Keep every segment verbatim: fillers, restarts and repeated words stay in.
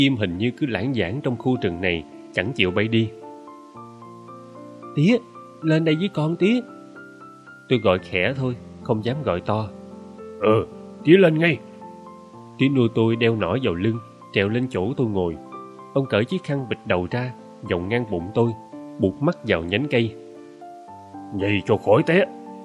chim hình như cứ lãng vảng trong khu rừng này, chẳng chịu bay đi. Tía, lên đây với con tía. Tôi gọi khẽ thôi, không dám gọi to. Ừ, tía lên ngay. Tía nuôi tôi đeo nỏ vào lưng, trèo lên chỗ tôi ngồi. Ông cởi chiếc khăn bịt đầu ra, vòng ngang bụng tôi, buộc mắt vào nhánh cây. Vậy cho khỏi té.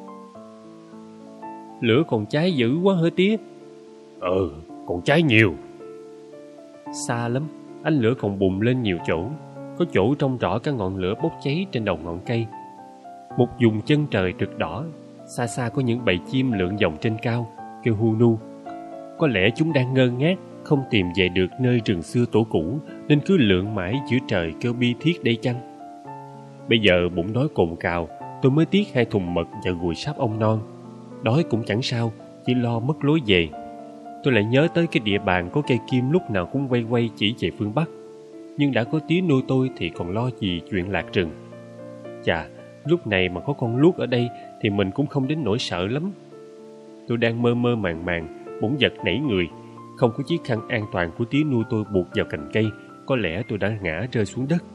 Lửa còn cháy dữ quá hả tía? Ừ, còn cháy nhiều. Xa lắm, ánh lửa còn bùng lên nhiều chỗ. Có chỗ trông rõ cả ngọn lửa bốc cháy trên đầu ngọn cây. Một vùng chân trời rực đỏ. Xa xa có những bầy chim lượn vòng trên cao, kêu hu nu. Có lẽ chúng đang ngơ ngác, không tìm về được nơi rừng xưa tổ cũ, nên cứ lượn mãi giữa trời kêu bi thiết đây chăng. Bây giờ bụng đói cồn cào, tôi mới tiếc hai thùng mật và gùi sáp ông non. Đói cũng chẳng sao, chỉ lo mất lối về. Tôi lại nhớ tới cái địa bàn có cây kim lúc nào cũng quay quay chỉ về phương Bắc. Nhưng đã có tía nuôi tôi thì còn lo gì chuyện lạc rừng. Chà, lúc này mà có con luốc ở đây thì mình cũng không đến nỗi sợ lắm. Tôi đang mơ mơ màng màng, bỗng giật nảy người. Không có chiếc khăn an toàn của tía nuôi tôi buộc vào cành cây, có lẽ tôi đã ngã rơi xuống đất.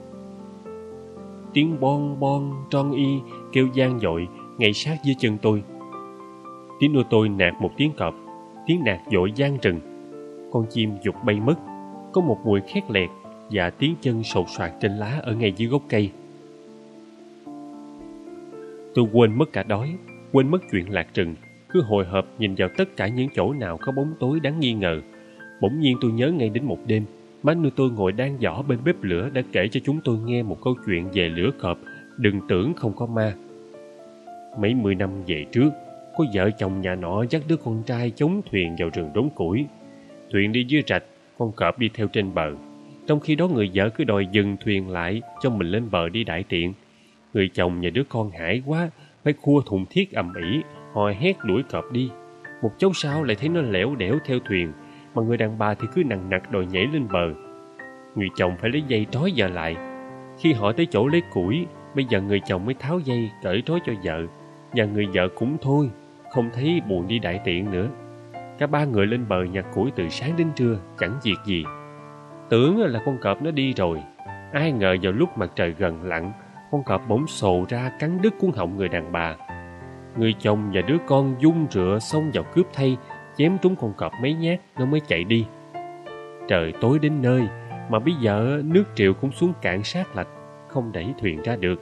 Tiếng bon bon tròn y kêu vang dội ngay sát dưới chân tôi. Tía nuôi tôi nạt một tiếng cọp, tiếng nạt dội vang rừng. Con chim giục bay mất. Có một mùi khét lẹt và tiếng chân sột soạt trên lá ở ngay dưới gốc cây. Tôi quên mất cả đói, quên mất chuyện lạc rừng, cứ hồi hộp nhìn vào tất cả những chỗ nào có bóng tối đáng nghi ngờ. Bỗng nhiên tôi nhớ ngay đến một đêm, má nuôi tôi ngồi đan giỏ bên bếp lửa đã kể cho chúng tôi nghe một câu chuyện về lửa cọp, đừng tưởng không có ma. Mấy mươi năm về trước, có vợ chồng nhà nọ dắt đứa con trai chống thuyền vào rừng đốn củi. Thuyền đi dưới rạch, con cọp đi theo trên bờ. Trong khi đó người vợ cứ đòi dừng thuyền lại cho mình lên bờ đi đại tiện. Người chồng và đứa con hãi quá, phải khua thùng thiết ầm ĩ, hò hét đuổi cọp đi. Một chốc sau lại thấy nó lẻo đẻo theo thuyền, mà người đàn bà thì cứ nằng nặc đòi nhảy lên bờ. Người chồng phải lấy dây trói vợ lại. Khi họ tới chỗ lấy củi, bây giờ người chồng mới tháo dây cởi trói cho vợ, và người vợ cũng thôi, không thấy buồn đi đại tiện nữa. Cả ba người lên bờ nhặt củi từ sáng đến trưa, chẳng việc gì. Tưởng là con cọp nó đi rồi. Ai ngờ vào lúc mặt trời gần lặn, con cọp bỗng sồ ra cắn đứt cuống họng người đàn bà. Người chồng và đứa con vung rựa xông vào cướp thay, chém trúng con cọp mấy nhát, nó mới chạy đi. Trời tối đến nơi, mà bây giờ nước triều cũng xuống cạn sát lạch, không đẩy thuyền ra được.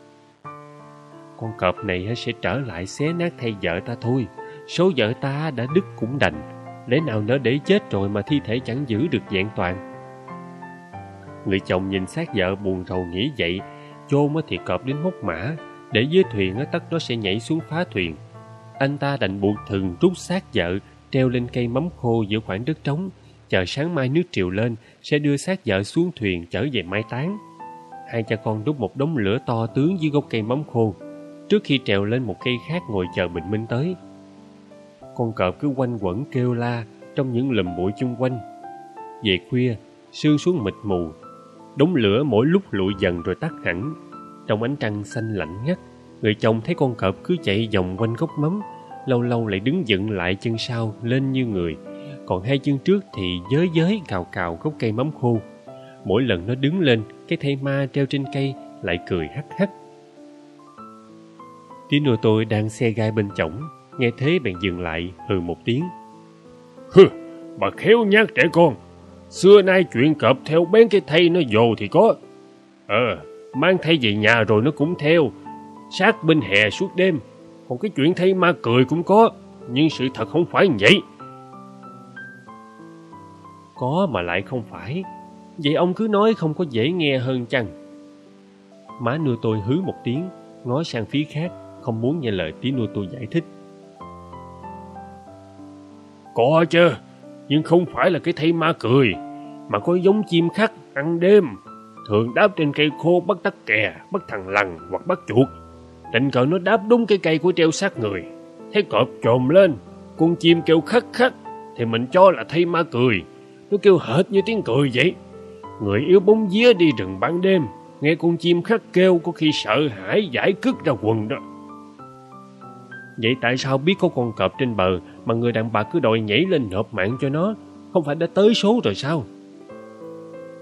Con cọp này sẽ trở lại xé nát thay vợ ta thôi. Số vợ ta đã đứt cũng đành, lẽ nào nỡ để chết rồi mà thi thể chẳng giữ được vẹn toàn. Người chồng nhìn xác vợ buồn rầu nghĩ vậy, chôn thì cọp đến móc mã, để dưới thuyền tất nó sẽ nhảy xuống phá thuyền. Anh ta đành buộc thừng rút xác vợ treo lên cây mắm khô giữa khoảng đất trống, chờ sáng mai nước triều lên sẽ đưa xác vợ xuống thuyền trở về mai táng. Hai cha con đốt một đống lửa to tướng dưới gốc cây mắm khô, trước khi trèo lên một cây khác ngồi chờ bình minh tới. Con cọp cứ quanh quẩn kêu la trong những lùm bụi chung quanh. Về khuya, sương xuống mịt mù, đống lửa mỗi lúc lụi dần rồi tắt hẳn. Trong ánh trăng xanh lạnh ngắt, người chồng thấy con cọp cứ chạy vòng quanh gốc mắm, lâu lâu lại đứng dựng lại chân sau lên như người, còn hai chân trước thì giới giới cào cào gốc cây mắm khô. Mỗi lần nó đứng lên, cái thây ma treo trên cây lại cười hắc hắc. Tí nuôi tôi đang xe gai bên chổng, nghe thế bèn dừng lại hừ một tiếng. Hừ, bà khéo nhát trẻ con. Xưa nay chuyện cọp theo bén cái thây nó dồ thì có. Ờ, mang thây về nhà rồi nó cũng theo, sát bên hè suốt đêm. Còn cái chuyện thây ma cười cũng có, nhưng sự thật không phải như vậy. Có mà lại không phải. Vậy ông cứ nói không có dễ nghe hơn chăng? Má nuôi tôi hứ một tiếng, ngó sang phía khác, không muốn nghe lời tí nuôi tôi giải thích. Có chứ, nhưng không phải là cái thây ma cười, mà có giống chim khắc ăn đêm, thường đáp trên cây khô bắt tắc kè, bắt thằng lằn hoặc bắt chuột. Tình cờ nó đáp đúng cái cây của treo xác người, thấy cọp chồm lên, con chim kêu khắc khắc, thì mình cho là thây ma cười. Nó kêu hệt như tiếng cười vậy. Người yếu bóng vía đi rừng ban đêm, nghe con chim khắc kêu có khi sợ hãi giải cứt ra quần đó. Vậy tại sao biết có con cọp trên bờ mà người đàn bà cứ đòi nhảy lên nộp mạng cho nó? Không phải đã tới số rồi sao?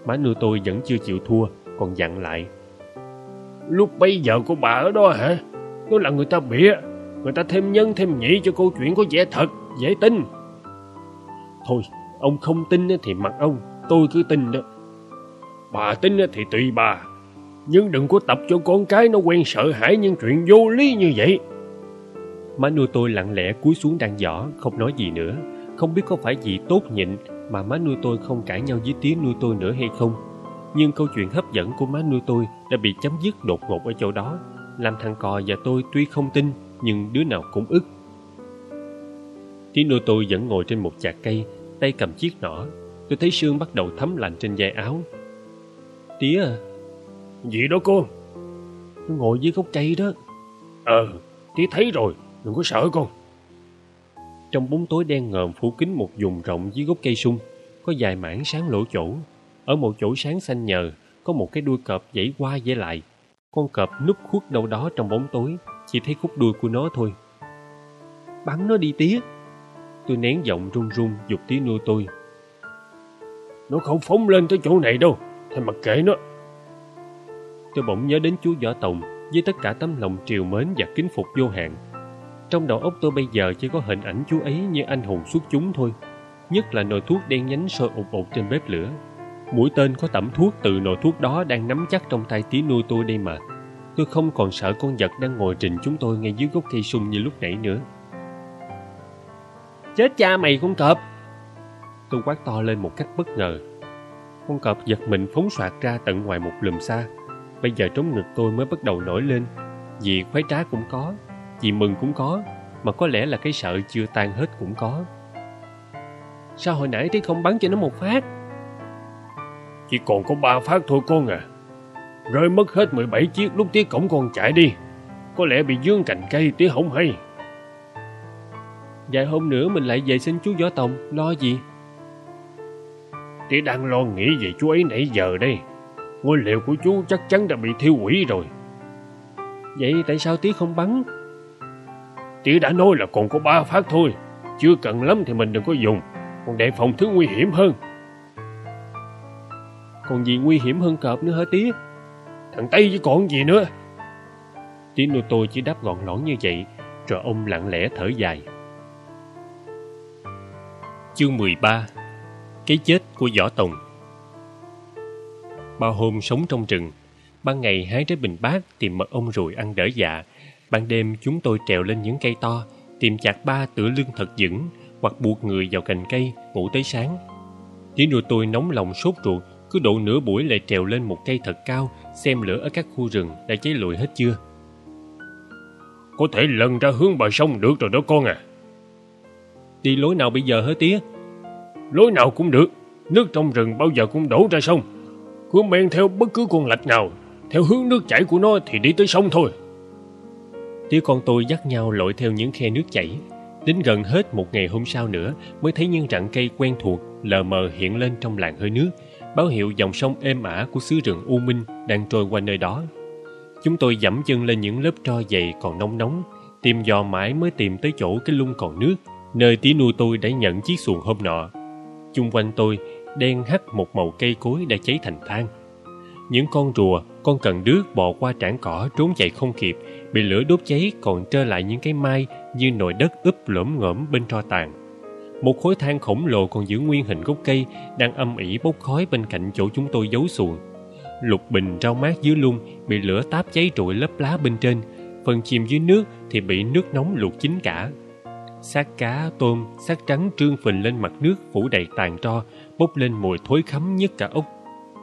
Má nuôi tôi vẫn chưa chịu thua, còn dặn lại: Lúc bấy giờ của bà ở đó hả? Đó là người ta bịa, người ta thêm nhân thêm nhị cho câu chuyện có vẻ thật, dễ tin. Thôi, ông không tin thì mặc ông, tôi cứ tin đó. Bà tin thì tùy bà, nhưng đừng có tập cho con cái nó quen sợ hãi những chuyện vô lý như vậy. Má nuôi tôi lặng lẽ cúi xuống đan giỏ, không nói gì nữa. Không biết có phải vì tốt nhịn mà má nuôi tôi không cãi nhau với tía nuôi tôi nữa hay không. Nhưng câu chuyện hấp dẫn của má nuôi tôi đã bị chấm dứt đột ngột ở chỗ đó, làm thằng cò và tôi tuy không tin, nhưng đứa nào cũng ức. Tía nuôi tôi vẫn ngồi trên một chạc cây, tay cầm chiếc nỏ. Tôi thấy sương bắt đầu thấm lạnh trên vai áo. Tía à? Gì đó con? Tôi ngồi dưới gốc cây đó. Ờ, tía thấy rồi, đừng có sợ con. Trong bóng tối đen ngòm phủ kín một vùng rộng dưới gốc cây sung, có vài mảng sáng lỗ chỗ. Ở một chỗ sáng xanh nhờ, có một cái đuôi cọp vẫy qua vẫy lại. Con cọp núp khuất đâu đó trong bóng tối, chỉ thấy khúc đuôi của nó thôi. Bắn nó đi tía. Tôi nén giọng run run giục tía nuôi tôi. Nó không phóng lên tới chỗ này đâu, thầy mặc kệ nó. Tôi bỗng nhớ đến chú Võ Tòng với tất cả tấm lòng trìu mến và kính phục vô hạn. Trong đầu óc tôi bây giờ chỉ có hình ảnh chú ấy như anh hùng xuất chúng thôi. Nhất là nồi thuốc đen nhánh sôi ột ột trên bếp lửa. Mũi tên có tẩm thuốc từ nồi thuốc đó đang nắm chắc trong tay tía nuôi tôi đây mà. Tôi không còn sợ con vật đang ngồi trình chúng tôi ngay dưới gốc cây sung như lúc nãy nữa. Chết cha mày con cọp! Tôi quát to lên một cách bất ngờ. Con cọp giật mình phóng xoạc ra tận ngoài một lùm xa. Bây giờ trống ngực tôi mới bắt đầu nổi lên. Vì khoái trá cũng có, vì mừng cũng có, mà có lẽ là cái sợ chưa tan hết cũng có. Sao hồi nãy tía không bắn cho nó một phát? Chỉ còn có ba phát thôi con à. Rơi mất hết mười bảy chiếc lúc tía cổng con chạy đi. Có lẽ bị dướng cành cây tía không hay. Vài hôm nữa mình lại về xin chú Võ Tòng, lo gì? Tía đang lo nghĩ về chú ấy nãy giờ đây. Ngôi lều của chú chắc chắn đã bị thiêu hủy rồi. Vậy tại sao tía không bắn? Tía đã nói là còn có ba phát thôi. Chưa cần lắm thì mình đừng có dùng. Còn đề phòng thứ nguy hiểm hơn. Còn gì nguy hiểm hơn cọp nữa hả tía? Thằng Tây chứ còn gì nữa. Tía nuôi tôi chỉ đáp gọn lõn như vậy, rồi ông lặng lẽ thở dài. Chương mười ba. Cái chết của Võ Tòng. Bao hôm sống trong rừng, ban ngày hái trái bình bát tìm mật ong ruồi ăn đỡ dạ. Ban đêm chúng tôi trèo lên những cây to, tìm chạc ba tựa lưng thật vững, hoặc buộc người vào cành cây ngủ tới sáng. Tía nuôi tôi nóng lòng sốt ruột, cứ độ nửa buổi lại trèo lên một cây thật cao xem lửa ở các khu rừng đã cháy lụi hết chưa. Có thể lần ra hướng bờ sông được rồi đó con à. Đi lối nào bây giờ hả tía? Lối nào cũng được. Nước trong rừng bao giờ cũng đổ ra sông. Cứ men theo bất cứ con lạch nào, theo hướng nước chảy của nó thì đi tới sông thôi. Tía con tôi dắt nhau lội theo những khe nước chảy. Đến gần hết một ngày hôm sau nữa mới thấy những rặng cây quen thuộc lờ mờ hiện lên trong làn hơi nước, báo hiệu dòng sông êm ả của xứ rừng U Minh đang trôi qua nơi đó. Chúng tôi dẫm chân lên những lớp tro dày còn nóng nóng, tìm dò mãi mới tìm tới chỗ cái lung còn nước, nơi tía nuôi tôi đã nhận chiếc xuồng hôm nọ. Chung quanh tôi đen hắt một màu cây cối đã cháy thành than. Những con rùa, con cần đước bò qua trảng cỏ trốn chạy không kịp, bị lửa đốt cháy còn trơ lại những cái mai như nồi đất úp lổm ngổm bên tro tàn. Một khối than khổng lồ còn giữ nguyên hình gốc cây đang âm ỉ bốc khói bên cạnh chỗ chúng tôi giấu xuồng. Lục bình rau mát dưới lung bị lửa táp cháy trụi lớp lá bên trên, phần chìm dưới nước thì bị nước nóng luộc chín cả. Xác cá, tôm, xác trắng trương phình lên mặt nước phủ đầy tàn tro, bốc lên mùi thối khắm nhất cả ốc.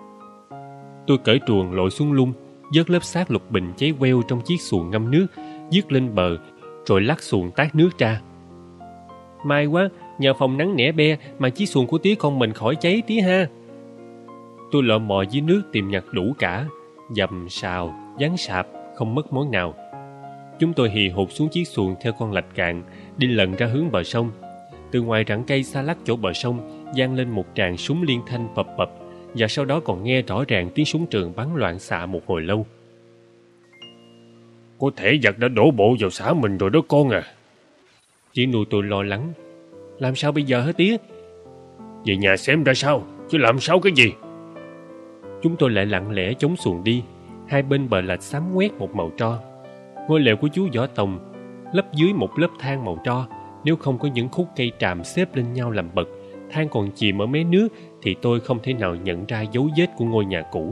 Tôi cởi truồng lội xuống lung, vớt lớp xác lục bình cháy queo trong chiếc xuồng ngâm nước, dứt lên bờ, rồi lắc xuồng tát nước ra. May quá, nhờ phòng nắng nẻ be mà chiếc xuồng của tía con mình khỏi cháy tía ha. Tôi lọ mò dưới nước tìm nhặt đủ cả, dầm sào, ván sạp, không mất món nào. Chúng tôi hì hục xuống chiếc xuồng theo con lạch cạn, đi lần ra hướng bờ sông. Từ ngoài rặng cây xa lắc chỗ bờ sông vang lên một tràng súng liên thanh pập pập, và sau đó còn nghe rõ ràng tiếng súng trường bắn loạn xạ một hồi lâu. Có thể giặc đã đổ bộ vào xã mình rồi đó con à. Tía nuôi tôi lo lắng. Làm sao bây giờ hả tía? Về nhà xem ra sao, chứ làm sao cái gì. Chúng tôi lại lặng lẽ chống xuồng đi. Hai bên bờ lạch xám ngoét một màu tro. Ngôi lều của chú Võ Tòng lấp dưới một lớp than màu tro. Nếu không có những khúc cây tràm xếp lên nhau làm bậc, than còn chìm ở mé nước, thì tôi không thể nào nhận ra dấu vết của ngôi nhà cũ.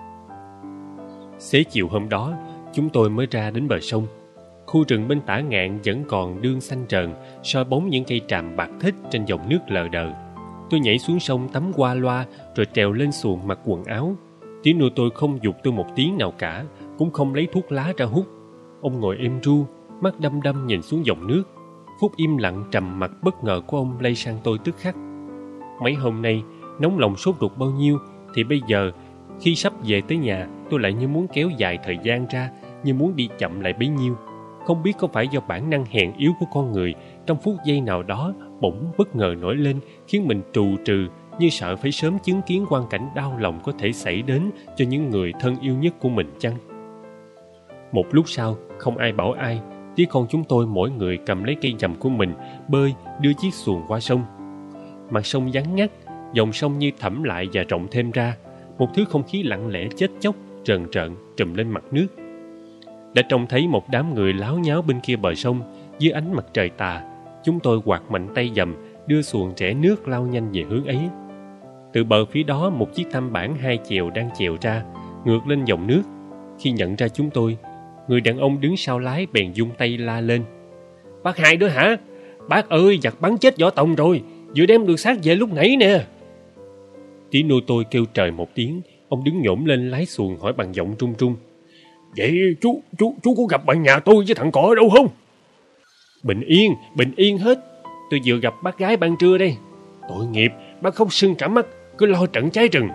Xế chiều hôm đó, chúng tôi mới ra đến bờ sông. Khu rừng bên tả ngạn vẫn còn đương xanh trờn, soi bóng những cây tràm bạc thích trên dòng nước lờ đờ. Tôi nhảy xuống sông tắm qua loa, rồi trèo lên xuồng mặc quần áo. Tiếng nuôi tôi không giục tôi một tiếng nào cả, cũng không lấy thuốc lá ra hút. Ông ngồi êm ru, mắt đăm đăm nhìn xuống dòng nước. Phút im lặng trầm mặc bất ngờ của ông lây sang tôi tức khắc. Mấy hôm nay, nóng lòng sốt ruột bao nhiêu, thì bây giờ, khi sắp về tới nhà, tôi lại như muốn kéo dài thời gian ra, như muốn đi chậm lại bấy nhiêu. Không biết có phải do bản năng hèn yếu của con người trong phút giây nào đó bỗng bất ngờ nổi lên, khiến mình trù trừ, như sợ phải sớm chứng kiến quang cảnh đau lòng có thể xảy đến cho những người thân yêu nhất của mình chăng? Một lúc sau, không ai bảo ai, tí con chúng tôi mỗi người cầm lấy cây dầm của mình, bơi đưa chiếc xuồng qua sông. Mặt sông vắng ngắt, dòng sông như thẳm lại và rộng thêm ra, một thứ không khí lặng lẽ chết chóc trờn trợn trùm lên mặt nước. Đã trông thấy một đám người láo nháo bên kia bờ sông. Dưới ánh mặt trời tà, chúng tôi quạt mạnh tay dầm, đưa xuồng rẽ nước lao nhanh về hướng ấy. Từ bờ phía đó, một chiếc thăm bản hai chèo đang chèo ra, ngược lên dòng nước. Khi nhận ra chúng tôi, người đàn ông đứng sau lái bèn vung tay la lên: "Bác Hai đó hả? Bác ơi, giặc bắn chết Võ Tòng rồi, vừa đem được xác về lúc nãy nè." Tí nuôi tôi kêu trời một tiếng. Ông đứng nhổm lên lái xuồng hỏi bằng giọng trung trung: "Vậy chú chú chú có gặp bạn nhà tôi với thằng cọ ở đâu không?" "Bình yên, bình yên hết. Tôi vừa gặp bác gái ban trưa đây." "Tội nghiệp, bác không sưng cả mắt, cứ lo trận cháy rừng."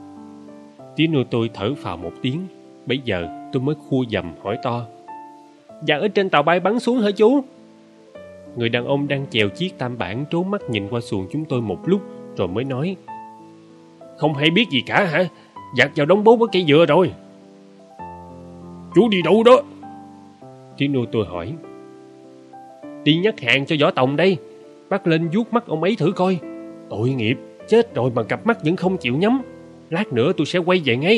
Tí nuôi tôi thở phào một tiếng. Bấy giờ tôi mới khua dầm hỏi to: "Dạ ở trên tàu bay bắn xuống hả chú?" Người đàn ông đang chèo chiếc tam bản trố mắt nhìn qua xuồng chúng tôi một lúc, rồi mới nói: "Không hay biết gì cả hả? Giặc vào đóng bố với cây dừa rồi." "Chú đi đâu đó?" Tí nuôi tôi hỏi. "Đi nhắc hàng cho Võ Tòng đây. Bác lên vuốt mắt ông ấy thử coi. Tội nghiệp, chết rồi mà cặp mắt vẫn không chịu nhắm. Lát nữa tôi sẽ quay về ngay."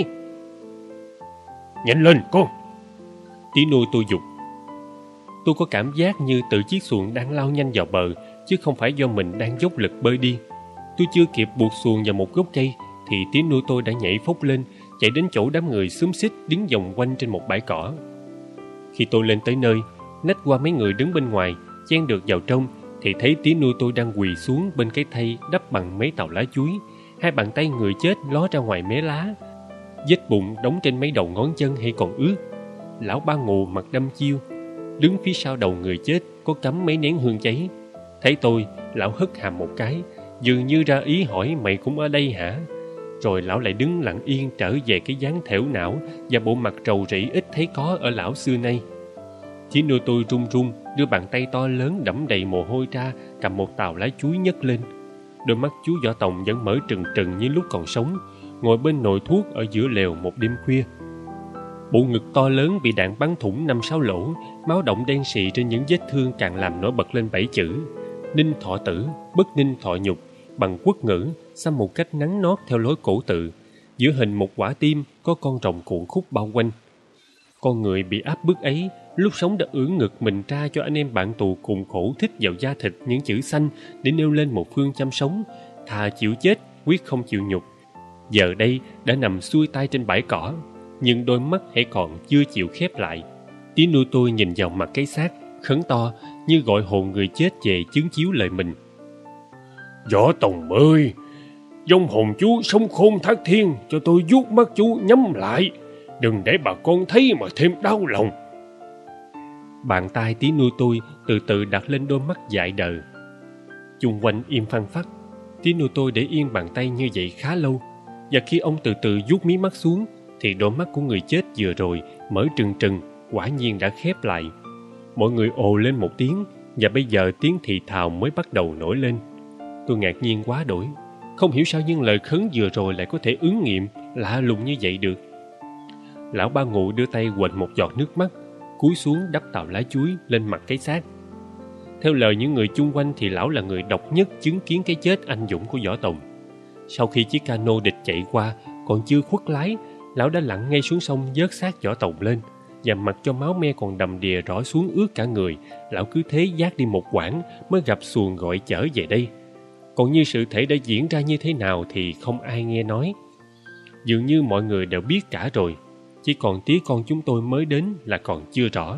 "Nhanh lên con!" Tí nuôi tôi giục. Tôi có cảm giác như tự chiếc xuồng đang lao nhanh vào bờ, chứ không phải do mình đang dốc lực bơi đi. Tôi chưa kịp buộc xuồng vào một gốc cây thì tí nuôi tôi đã nhảy phốc lên, chạy đến chỗ đám người xúm xít đứng vòng quanh trên một bãi cỏ. Khi tôi lên tới nơi, nách qua mấy người đứng bên ngoài, chen được vào trong, thì thấy tí nuôi tôi đang quỳ xuống bên cái thây đắp bằng mấy tàu lá chuối. Hai bàn tay người chết ló ra ngoài mé lá, vết bụng đóng trên mấy đầu ngón chân hay còn ướt. Lão Ba Ngù mặt đăm chiêu, đứng phía sau đầu người chết có cắm mấy nén hương cháy. Thấy tôi, lão hất hàm một cái, dường như ra ý hỏi mày cũng ở đây hả? Rồi lão lại đứng lặng yên trở về cái dáng thẻo não và bộ mặt trầu rĩ ít thấy có ở lão xưa nay. Chỉ nuôi tôi run run đưa bàn tay to lớn đẫm đầy mồ hôi ra, cầm một tàu lá chuối nhấc lên. Đôi mắt chú Võ Tòng vẫn mở trừng trừng như lúc còn sống, ngồi bên nồi thuốc ở giữa lều một đêm khuya. Bộ ngực to lớn bị đạn bắn thủng năm sáu lỗ, máu động đen sì trên những vết thương càng làm nổi bật lên bảy chữ: Ninh thọ tử, bất ninh thọ nhục, bằng quốc ngữ, xăm một cách nắn nót theo lối cổ tự. Giữa hình một quả tim có con rồng cuộn khúc bao quanh. Con người bị áp bức ấy, lúc sống đã ưỡn ngực mình ra cho anh em bạn tù cùng khổ thích vào da thịt những chữ xanh để nêu lên một phương chăm sống, thà chịu chết, quyết không chịu nhục. Giờ đây đã nằm xuôi tay trên bãi cỏ, nhưng đôi mắt hãy còn chưa chịu khép lại. Tí nuôi tôi nhìn vào mặt cái xác, khấn to như gọi hồn người chết về chứng chiếu lời mình. "Võ Tòng ơi, vong hồn chú sống khôn thác thiên, cho tôi vuốt mắt chú nhắm lại, đừng để bà con thấy mà thêm đau lòng." Bàn tay tí nuôi tôi từ từ đặt lên đôi mắt dại đờ. Chung quanh im phăng phắc. Tí nuôi tôi để yên bàn tay như vậy khá lâu, và khi ông từ từ vuốt mí mắt xuống thì đôi mắt của người chết vừa rồi mở trừng trừng quả nhiên đã khép lại. Mọi người ồ lên một tiếng, và bây giờ tiếng thì thào mới bắt đầu nổi lên. Tôi ngạc nhiên quá đổi, không hiểu sao những lời khấn vừa rồi lại có thể ứng nghiệm lạ lùng như vậy được. Lão Ba Ngụ đưa tay quệt một giọt nước mắt, cúi xuống đắp tàu lá chuối lên mặt cái xác. Theo lời những người chung quanh thì lão là người độc nhất chứng kiến cái chết anh dũng của Võ Tòng. Sau khi chiếc cano địch chạy qua, Còn chưa khuất lái, lão đã lặn ngay xuống sông vớt xác Võ Tòng lên, và mặc cho máu me còn đầm đìa rõ xuống ướt cả người, lão cứ thế vác đi một quãng mới gặp xuồng gọi chở về đây. Còn như sự thể đã diễn ra như thế nào thì không ai nghe nói. Dường như mọi người đều biết cả rồi, chỉ còn tía con chúng tôi mới đến là còn chưa rõ.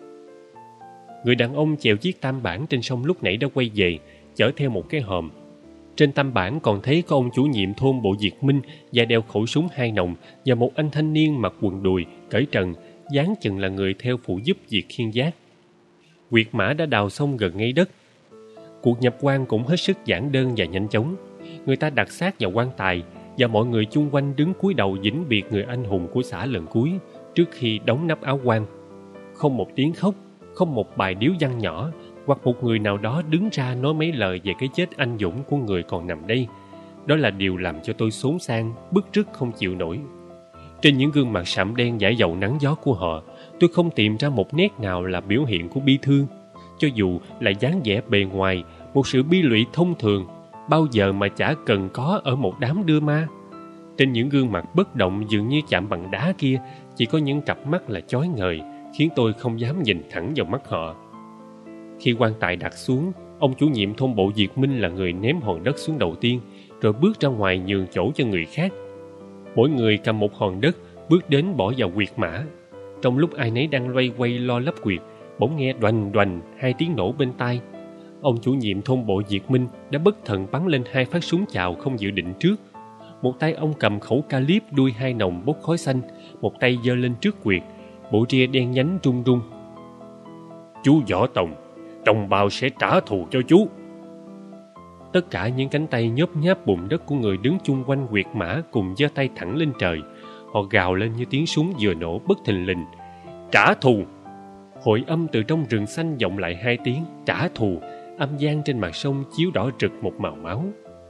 Người đàn ông chèo chiếc tam bản trên sông lúc nãy đã quay về, chở theo một cái hòm. Trên tam bản còn thấy có ông chủ nhiệm thôn Bộ Diệt Minh và đeo khẩu súng hai nòng, và một anh thanh niên mặc quần đùi, cởi trần, dáng chừng là người theo phụ giúp việc khiêng vác. Quyệt mã đã đào xong gần ngay đất. Cuộc nhập quan cũng hết sức giản đơn và nhanh chóng. Người ta đặt xác vào quan tài, và mọi người chung quanh đứng cúi đầu vĩnh biệt người anh hùng của xã lần cuối trước khi đóng nắp áo quan. Không một tiếng khóc, không một bài điếu văn nhỏ, hoặc một người nào đó đứng ra nói mấy lời về cái chết anh dũng của người còn nằm đây. Đó là điều làm cho tôi xốn sang, bức rứt không chịu nổi. Trên những gương mặt sạm đen dãi dầu nắng gió của họ, tôi không tìm ra một nét nào là biểu hiện của bi thương. Cho dù là dáng vẻ bề ngoài, một sự bi lụy thông thường, bao giờ mà chả cần có ở một đám đưa ma. Trên những gương mặt bất động dường như chạm bằng đá kia, chỉ có những cặp mắt là chói ngời, khiến tôi không dám nhìn thẳng vào mắt họ. Khi quan tài đặt xuống, ông chủ nhiệm thôn Bộ Diệt Minh là người ném hòn đất xuống đầu tiên, rồi bước ra ngoài nhường chỗ cho người khác. Mỗi người cầm một hòn đất, bước đến bỏ vào quyệt mã. Trong lúc ai nấy đang loay quay lo lấp quyệt, bỗng nghe đoành đoành hai tiếng nổ bên tai. Ông chủ nhiệm thôn Bộ Diệt Minh đã bất thần bắn lên hai phát súng chào không dự định trước. Một tay ông cầm khẩu calip đuôi hai nòng bốc khói xanh, một tay giơ lên trước quyệt, bộ ria đen nhánh run run. Chú Võ Tòng, đồng bào sẽ trả thù cho chú. Tất cả những cánh tay nhớp nháp bùn đất của người đứng chung quanh quyệt mã cùng giơ tay thẳng lên trời. Họ gào lên như tiếng súng vừa nổ bất thình lình. Trả thù! Hội âm từ trong rừng xanh vọng lại hai tiếng trả thù, âm vang trên mặt sông chiếu đỏ rực một màu máu.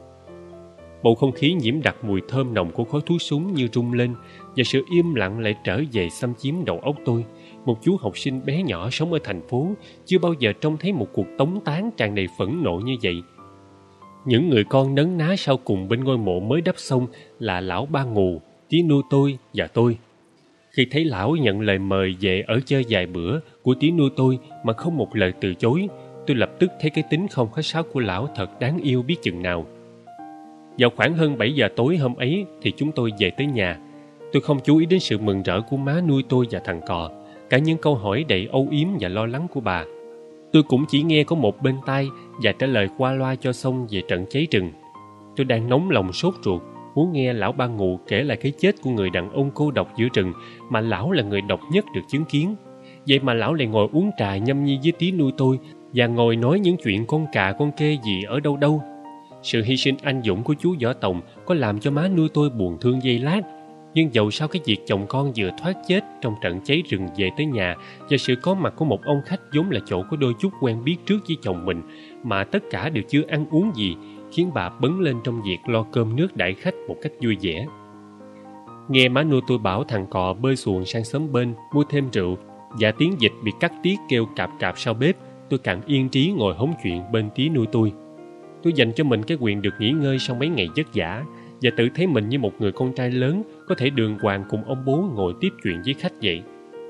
Bầu không khí nhiễm đặc mùi thơm nồng của khói thuốc súng như rung lên, và sự im lặng lại trở về xâm chiếm đầu óc tôi. Một chú học sinh bé nhỏ sống ở thành phố chưa bao giờ trông thấy một cuộc tống tán tràn đầy phẫn nộ như vậy. Những người con nấn ná sau cùng bên ngôi mộ mới đắp xong là lão Ba Ngù, tí nuôi tôi và tôi. Khi thấy lão nhận lời mời về ở chơi vài bữa của tí nuôi tôi mà không một lời từ chối, tôi lập tức thấy cái tính không khách sáo của lão thật đáng yêu biết chừng nào. Vào khoảng hơn bảy giờ tối hôm ấy thì chúng tôi về tới nhà. Tôi không chú ý đến sự mừng rỡ của má nuôi tôi và thằng cò, cả những câu hỏi đầy âu yếm và lo lắng của bà. Tôi cũng chỉ nghe có một bên tai và trả lời qua loa cho xong về trận cháy rừng. Tôi đang nóng lòng sốt ruột, muốn nghe lão Ba Ngù kể lại cái chết của người đàn ông cô độc giữa rừng mà lão là người độc nhất được chứng kiến. Vậy mà lão lại ngồi uống trà nhâm nhi với tí nuôi tôi và ngồi nói những chuyện con cà con kê gì ở đâu đâu. Sự hy sinh anh dũng của chú Võ Tòng có làm cho má nuôi tôi buồn thương giây lát. Nhưng dầu sao cái việc chồng con vừa thoát chết trong trận cháy rừng về tới nhà và sự có mặt của một ông khách vốn là chỗ có đôi chút quen biết trước với chồng mình mà tất cả đều chưa ăn uống gì, khiến bà bấn lên trong việc lo cơm nước đãi khách một cách vui vẻ. Nghe má nuôi tôi bảo thằng cò bơi xuồng sang xóm bên mua thêm rượu và tiếng vịt bị cắt tiết kêu cạp cạp sau bếp, tôi càng yên trí ngồi hóng chuyện bên tí nuôi tôi. Tôi dành cho mình cái quyền được nghỉ ngơi sau mấy ngày vất vả và tự thấy mình như một người con trai lớn có thể đường hoàng cùng ông bố ngồi tiếp chuyện với khách vậy.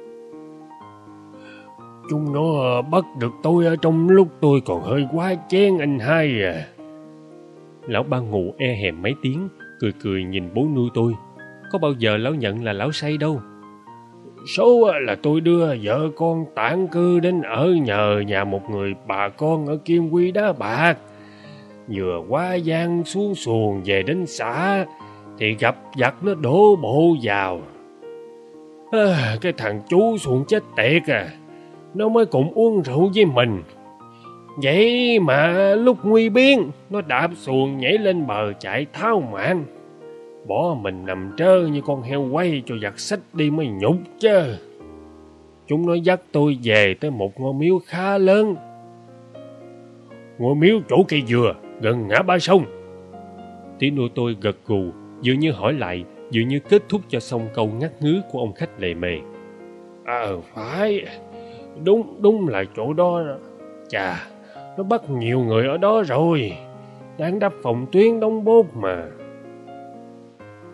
Chúng nó bắt được tôi ở trong lúc tôi còn hơi quá chén anh hai à. Lão Ba Ngù e hèm mấy tiếng, cười cười nhìn bố nuôi tôi. Có bao giờ lão nhận là lão say đâu. Số là tôi đưa vợ con tản cư đến ở nhờ nhà một người bà con ở Kim Quy Đá Bạc. Vừa qua giang xuống xuồng về đến xã thì gặp giặc nó đổ bộ vào. À, cái thằng chú xuồng chết tiệt à, nó mới cùng uống rượu với mình. Vậy mà lúc nguy biến nó đạp xuồng nhảy lên bờ chạy tháo mạng, bỏ mình nằm trơ như con heo quay cho giặc xách đi mới nhục chứ. Chúng nó dắt tôi về tới một ngôi miếu khá lớn. Ngôi miếu chỗ cây dừa gần ngã ba sông. Tí nuôi tôi gật gù, dường như hỏi lại, dường như kết thúc cho xong câu ngắt ngứ của ông khách lề mề. Ờ à, phải, đúng đúng là chỗ đó. Chà, nó bắt nhiều người ở đó rồi, đang đắp phòng tuyến đóng bốt mà.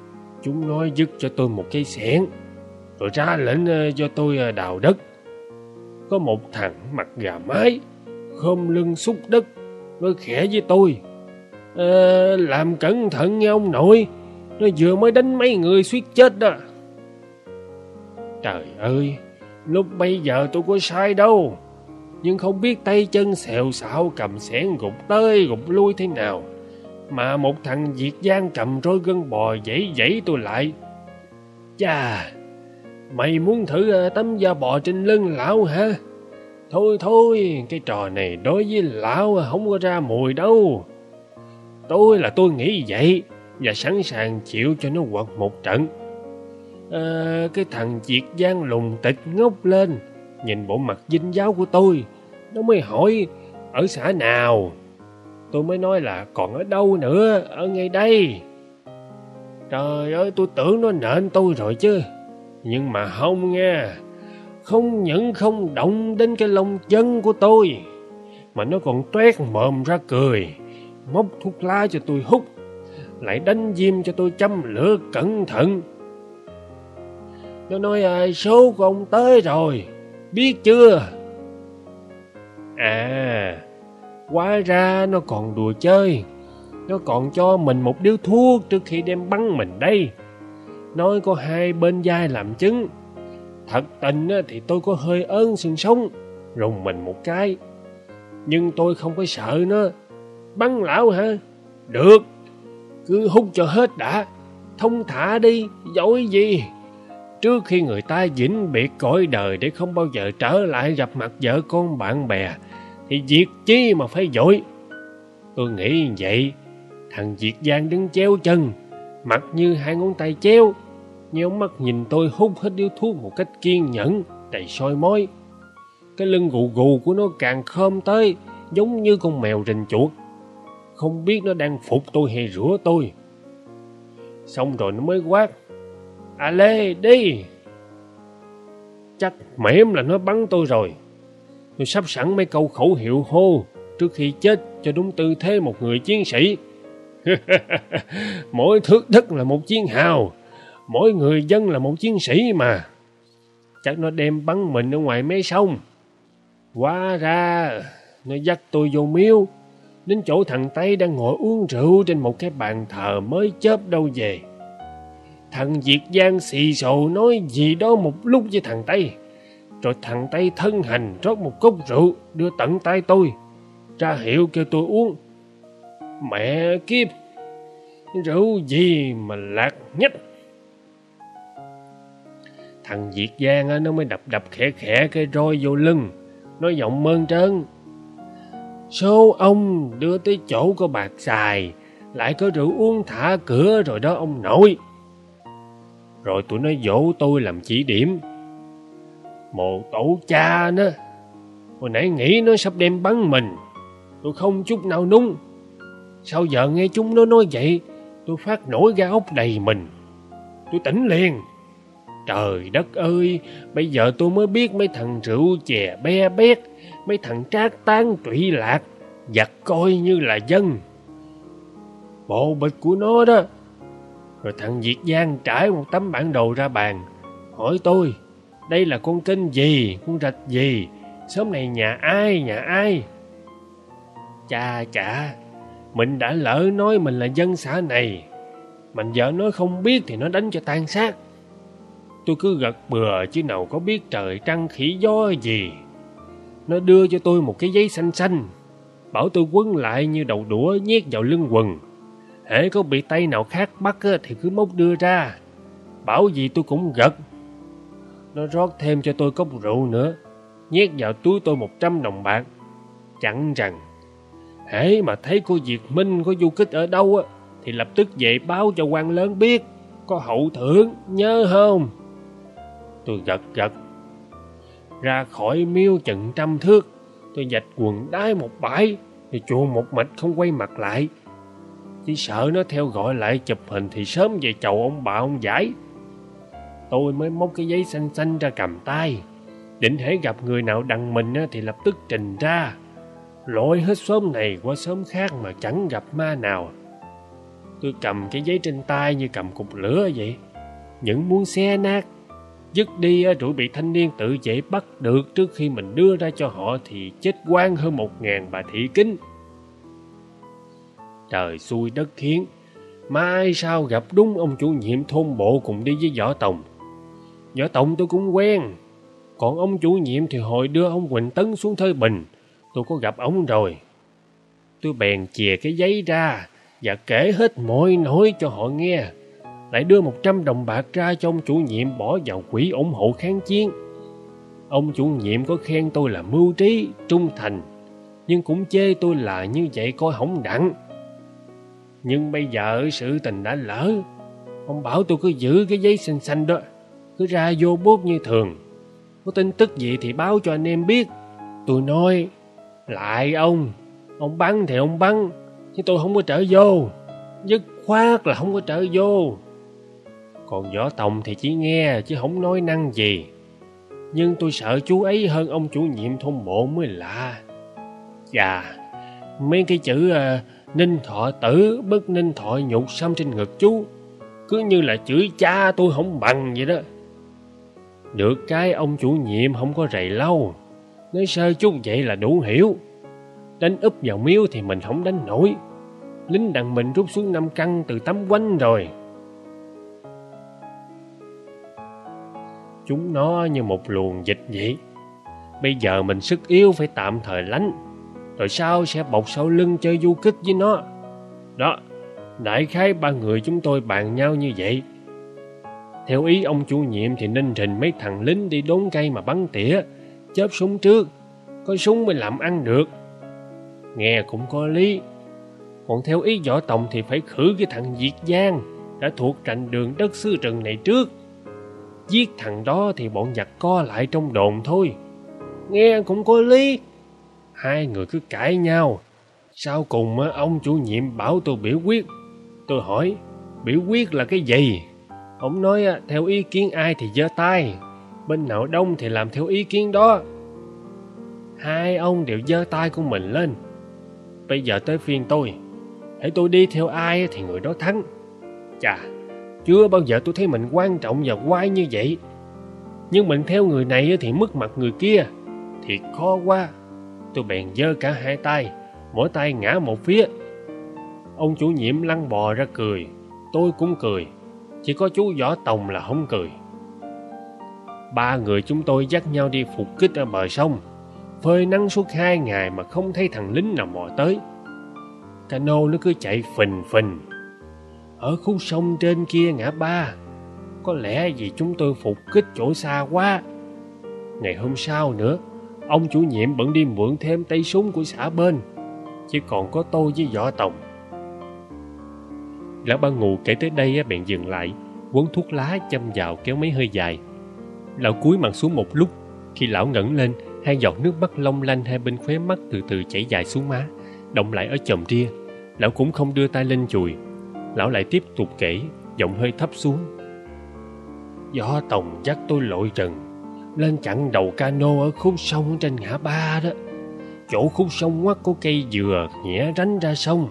Chúng nói dứt cho tôi một cây xẻng, rồi ra lệnh cho tôi đào đất. Có một thằng mặt gà mái, khom lưng xúc đất, nói khẽ với tôi: à, làm cẩn thận nghe ông nội, nó vừa mới đánh mấy người suýt chết đó. Trời ơi, lúc bây giờ tôi có sai đâu, nhưng không biết tay chân xèo xạo cầm xẻng gục tới gục lui thế nào, mà một thằng Việt Giang cầm roi gân bò dãy dãy tôi lại. Chà, mày muốn thử tấm da bò trên lưng lão hả? Thôi thôi, cái trò này đối với lão không có ra mùi đâu. Tôi là tôi nghĩ vậy, và sẵn sàng chịu cho nó quật một trận. À, cái thằng Việt Giang lùng tịch ngốc lên, nhìn bộ mặt dinh dáo của tôi, nó mới hỏi ở xã nào. Tôi mới nói là còn ở đâu nữa, ở ngay đây. Trời ơi, tôi tưởng nó nện tôi rồi chứ, nhưng mà không nghe. Không những không động đến cái lông chân của tôi, mà nó còn toét mồm ra cười, móc thuốc lá cho tôi hút, lại đánh diêm cho tôi châm lửa cẩn thận. Nó nói: à, số của ông tới rồi, biết chưa? À, hóa ra nó còn đùa chơi. Nó còn cho mình một điếu thuốc trước khi đem bắn mình đây. Nói có hai bên vai làm chứng. Thật tình thì tôi có hơi ớn xương sống, rùng mình một cái. Nhưng tôi không có sợ nó. Bắn lão hả? Được, cứ hút cho hết đã, thông thả đi, dối gì. Trước khi người ta vĩnh biệt cõi đời để không bao giờ trở lại gặp mặt vợ con bạn bè, thì việc chi mà phải vội. Tôi nghĩ vậy. Thằng Việt Giang đứng chéo chân, mặt như hai ngón tay chéo, nheo mắt nhìn tôi hút hết điếu thuốc một cách kiên nhẫn, đầy soi mói. Cái lưng gù gù của nó càng khom tới, giống như con mèo rình chuột. Không biết nó đang phục tôi hay rủa tôi. Xong rồi nó mới quát: à lê, đi. Chắc mẻm là nó bắn tôi rồi. Tôi sắp sẵn mấy câu khẩu hiệu hô trước khi chết cho đúng tư thế một người chiến sĩ. Mỗi thước đất là một chiến hào, mỗi người dân là một chiến sĩ mà. Chắc nó đem bắn mình ở ngoài mé sông. Hóa ra nó dắt tôi vô miếu, đến chỗ thằng Tây đang ngồi uống rượu trên một cái bàn thờ mới chớp đâu về. Thằng Việt Giang xì xồ nói gì đó một lúc với thằng Tây, rồi thằng Tây thân hành rót một cốc rượu đưa tận tay tôi, ra hiệu kêu tôi uống. Mẹ kiếp, rượu gì mà lạc nhách. Thằng Việt Giang nó mới đập đập khẽ khẽ cái roi vô lưng, nói giọng mơn trớn: số ông đưa tới chỗ có bạc xài, lại có rượu uống thả cửa rồi đó ông nội. Rồi tụi nó dỗ tôi làm chỉ điểm. Mồ tổ cha nó, hồi nãy nghĩ nó sắp đem bắn mình, tôi không chút nào núng. Sao giờ nghe chúng nó nói vậy, tôi phát nổi da ốc đầy mình. Tôi tỉnh liền. Trời đất ơi, bây giờ tôi mới biết mấy thằng rượu chè be bét, mấy thằng trác tán trụy lạc, giặc coi như là dân. Bộ bịch của nó đó. Rồi thằng Việt Giang trải một tấm bản đồ ra bàn, hỏi tôi: đây là con kênh gì, con rạch gì, xóm này nhà ai, nhà ai? Chà chà, mình đã lỡ nói mình là dân xã này, mình vợ nói không biết thì nó đánh cho tan xác. Tôi cứ gật bừa chứ nào có biết trời trăng khỉ gió gì. Nó đưa cho tôi một cái giấy xanh xanh, bảo tôi quấn lại như đầu đũa nhét vào lưng quần. Hễ có bị tay nào khác bắt thì cứ móc đưa ra. Bảo gì tôi cũng gật. Nó rót thêm cho tôi cốc rượu nữa, nhét vào túi tôi một trăm đồng bạc, chặn rằng hễ mà thấy cô Việt Minh có du kích ở đâu thì lập tức về báo cho quan lớn biết, có hậu thưởng, nhớ không? Tôi gật gật. Ra khỏi miếu chừng trăm thước, tôi vạch quần đái một bãi, thì chuồn một mạch không quay mặt lại. Chỉ sợ nó theo gọi lại chụp hình thì sớm về chầu ông bà ông giải. Tôi mới móc cái giấy xanh xanh ra cầm tay, định hễ gặp người nào đằng mình thì lập tức trình ra, lội hết xóm này qua xóm khác mà chẳng gặp ma nào. Tôi cầm cái giấy trên tay như cầm cục lửa vậy, những muốn xé nát. Dứt đi rồi bị thanh niên tự vệ bắt được trước khi mình đưa ra cho họ thì chết oan hơn một ngàn bà thị kính. Trời xui đất khiến, mai sao gặp đúng ông chủ nhiệm thôn bộ cùng đi với Võ Tòng. Võ Tòng tôi cũng quen, còn ông chủ nhiệm thì hồi đưa ông Quỳnh Tấn xuống Thới Bình, tôi có gặp ông rồi. Tôi bèn chìa cái giấy ra và kể hết mọi nỗi cho họ nghe, lại đưa một trăm đồng bạc ra cho ông chủ nhiệm bỏ vào quỹ ủng hộ kháng chiến. Ông chủ nhiệm có khen tôi là mưu trí, trung thành, nhưng cũng chê tôi là như vậy coi hổng đặng. Nhưng bây giờ sự tình đã lỡ, ông bảo tôi cứ giữ cái giấy xanh xanh đó, cứ ra vô bốt như thường, có tin tức gì thì báo cho anh em biết. Tôi nói lại ông, ông bắn thì ông bắn, chứ tôi không có trở vô, dứt khoát là không có trở vô. Còn Võ Tòng thì chỉ nghe chứ không nói năng gì, nhưng tôi sợ chú ấy hơn ông chủ nhiệm thôn bộ mới lạ. Chà, mấy cái chữ uh, ninh thọ tử bất ninh thọ nhục xăm trên ngực chú, cứ như là chữ cha tôi không bằng vậy đó. Được cái ông chủ nhiệm không có rầy lâu, nói sơ chút vậy là đủ hiểu. Đánh úp vào miếu thì mình không đánh nổi, lính đặng mình rút xuống năm căn từ tấm quanh rồi. Chúng nó như một luồng dịch vậy. Bây giờ mình sức yếu phải tạm thời lánh, rồi sau sẽ bọc sau lưng chơi du kích với nó. Đó, đại khái ba người chúng tôi bàn nhau như vậy. Theo ý ông chủ nhiệm thì nên trình mấy thằng lính đi đốn cây mà bắn tỉa, chớp súng trước, có súng mới làm ăn được. Nghe cũng có lý. Còn theo ý Võ Tòng thì phải khử cái thằng Diệt Giang đã thuộc rành đường đất xứ rừng này trước. Giết thằng đó thì bọn giặc co lại trong đồn thôi. Nghe cũng có lý. Hai người cứ cãi nhau. Sau cùng ông chủ nhiệm bảo tôi biểu quyết. Tôi hỏi biểu quyết là cái gì? Ông nói theo ý kiến ai thì giơ tay, bên nào đông thì làm theo ý kiến đó. Hai ông đều giơ tay của mình lên. Bây giờ tới phiên tôi, hãy tôi đi theo ai thì người đó thắng. Chà, chưa bao giờ tôi thấy mình quan trọng và oai như vậy. Nhưng mình theo người này thì mất mặt người kia, thì khó quá. Tôi bèn giơ cả hai tay, mỗi tay ngã một phía. Ông chủ nhiệm lăn bò ra cười, tôi cũng cười, chỉ có chú Võ Tòng là không cười. Ba người chúng tôi dắt nhau đi phục kích ở bờ sông, phơi nắng suốt hai ngày mà không thấy thằng lính nào mò tới. Cano nó cứ chạy phình phình ở khúc sông trên kia ngã ba. Có lẽ vì chúng tôi phục kích chỗ xa quá. Ngày hôm sau nữa, ông chủ nhiệm bận đi mượn thêm tay súng của xã bên, chỉ còn có tôi với Võ Tòng. Lão Ba Ngù kể tới đây bèn dừng lại, quấn thuốc lá châm vào kéo mấy hơi dài. Lão cúi mặt xuống một lúc. Khi lão ngẩng lên, hai giọt nước mắt long lanh hai bên khóe mắt từ từ chảy dài xuống má, đọng lại ở chòm ria. Lão cũng không đưa tay lên chùi. Lão lại tiếp tục kể, giọng hơi thấp xuống. Võ Tòng dắt tôi lội trần lên chặn đầu cano ở khúc sông trên ngã ba đó. Chỗ khúc sông ngoắt có cây dừa nhẹ ránh ra sông.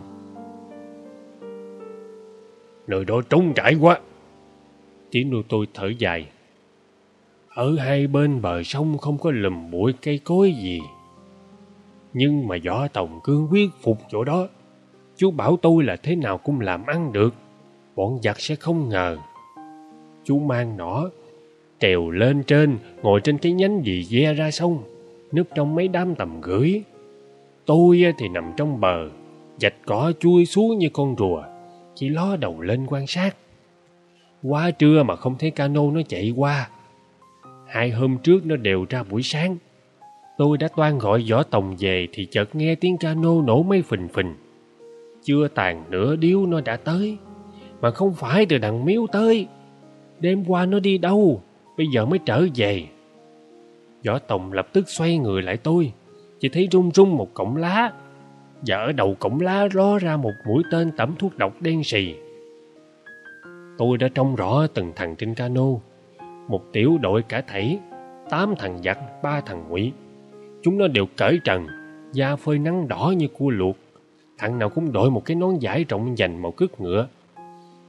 Nơi đó trống trải quá. Tiếng nuôi tôi thở dài. Ở hai bên bờ sông không có lùm bụi cây cối gì, nhưng mà Võ Tòng cương quyết phục chỗ đó. Chú bảo tôi là thế nào cũng làm ăn được, bọn giặc sẽ không ngờ. Chú mang nỏ trèo lên trên, ngồi trên cái nhánh gì ve ra sông, núp trong mấy đám tầm gửi. Tôi thì nằm trong bờ, vạch cỏ chui xuống như con rùa, chỉ ló đầu lên quan sát. Quá trưa mà không thấy cano nó chạy qua. Hai hôm trước nó đều ra buổi sáng. Tôi đã toan gọi Võ Tòng về thì chợt nghe tiếng cano nổ mấy phình phình. Chưa tàn nửa điếu nó đã tới, mà không phải từ đằng miếu tới. Đêm qua nó đi đâu, bây giờ mới trở về. Võ Tòng lập tức xoay người lại tôi, chỉ thấy rung rung một cọng lá, và ở đầu cọng lá ló ra một mũi tên tẩm thuốc độc đen sì. Tôi đã trông rõ từng thằng trên cano. Một tiểu đội cả thảy, tám thằng giặc, ba thằng ngụy. Chúng nó đều cởi trần, da phơi nắng đỏ như cua luộc. Thằng nào cũng đội một cái nón vải rộng vành màu cứt ngựa,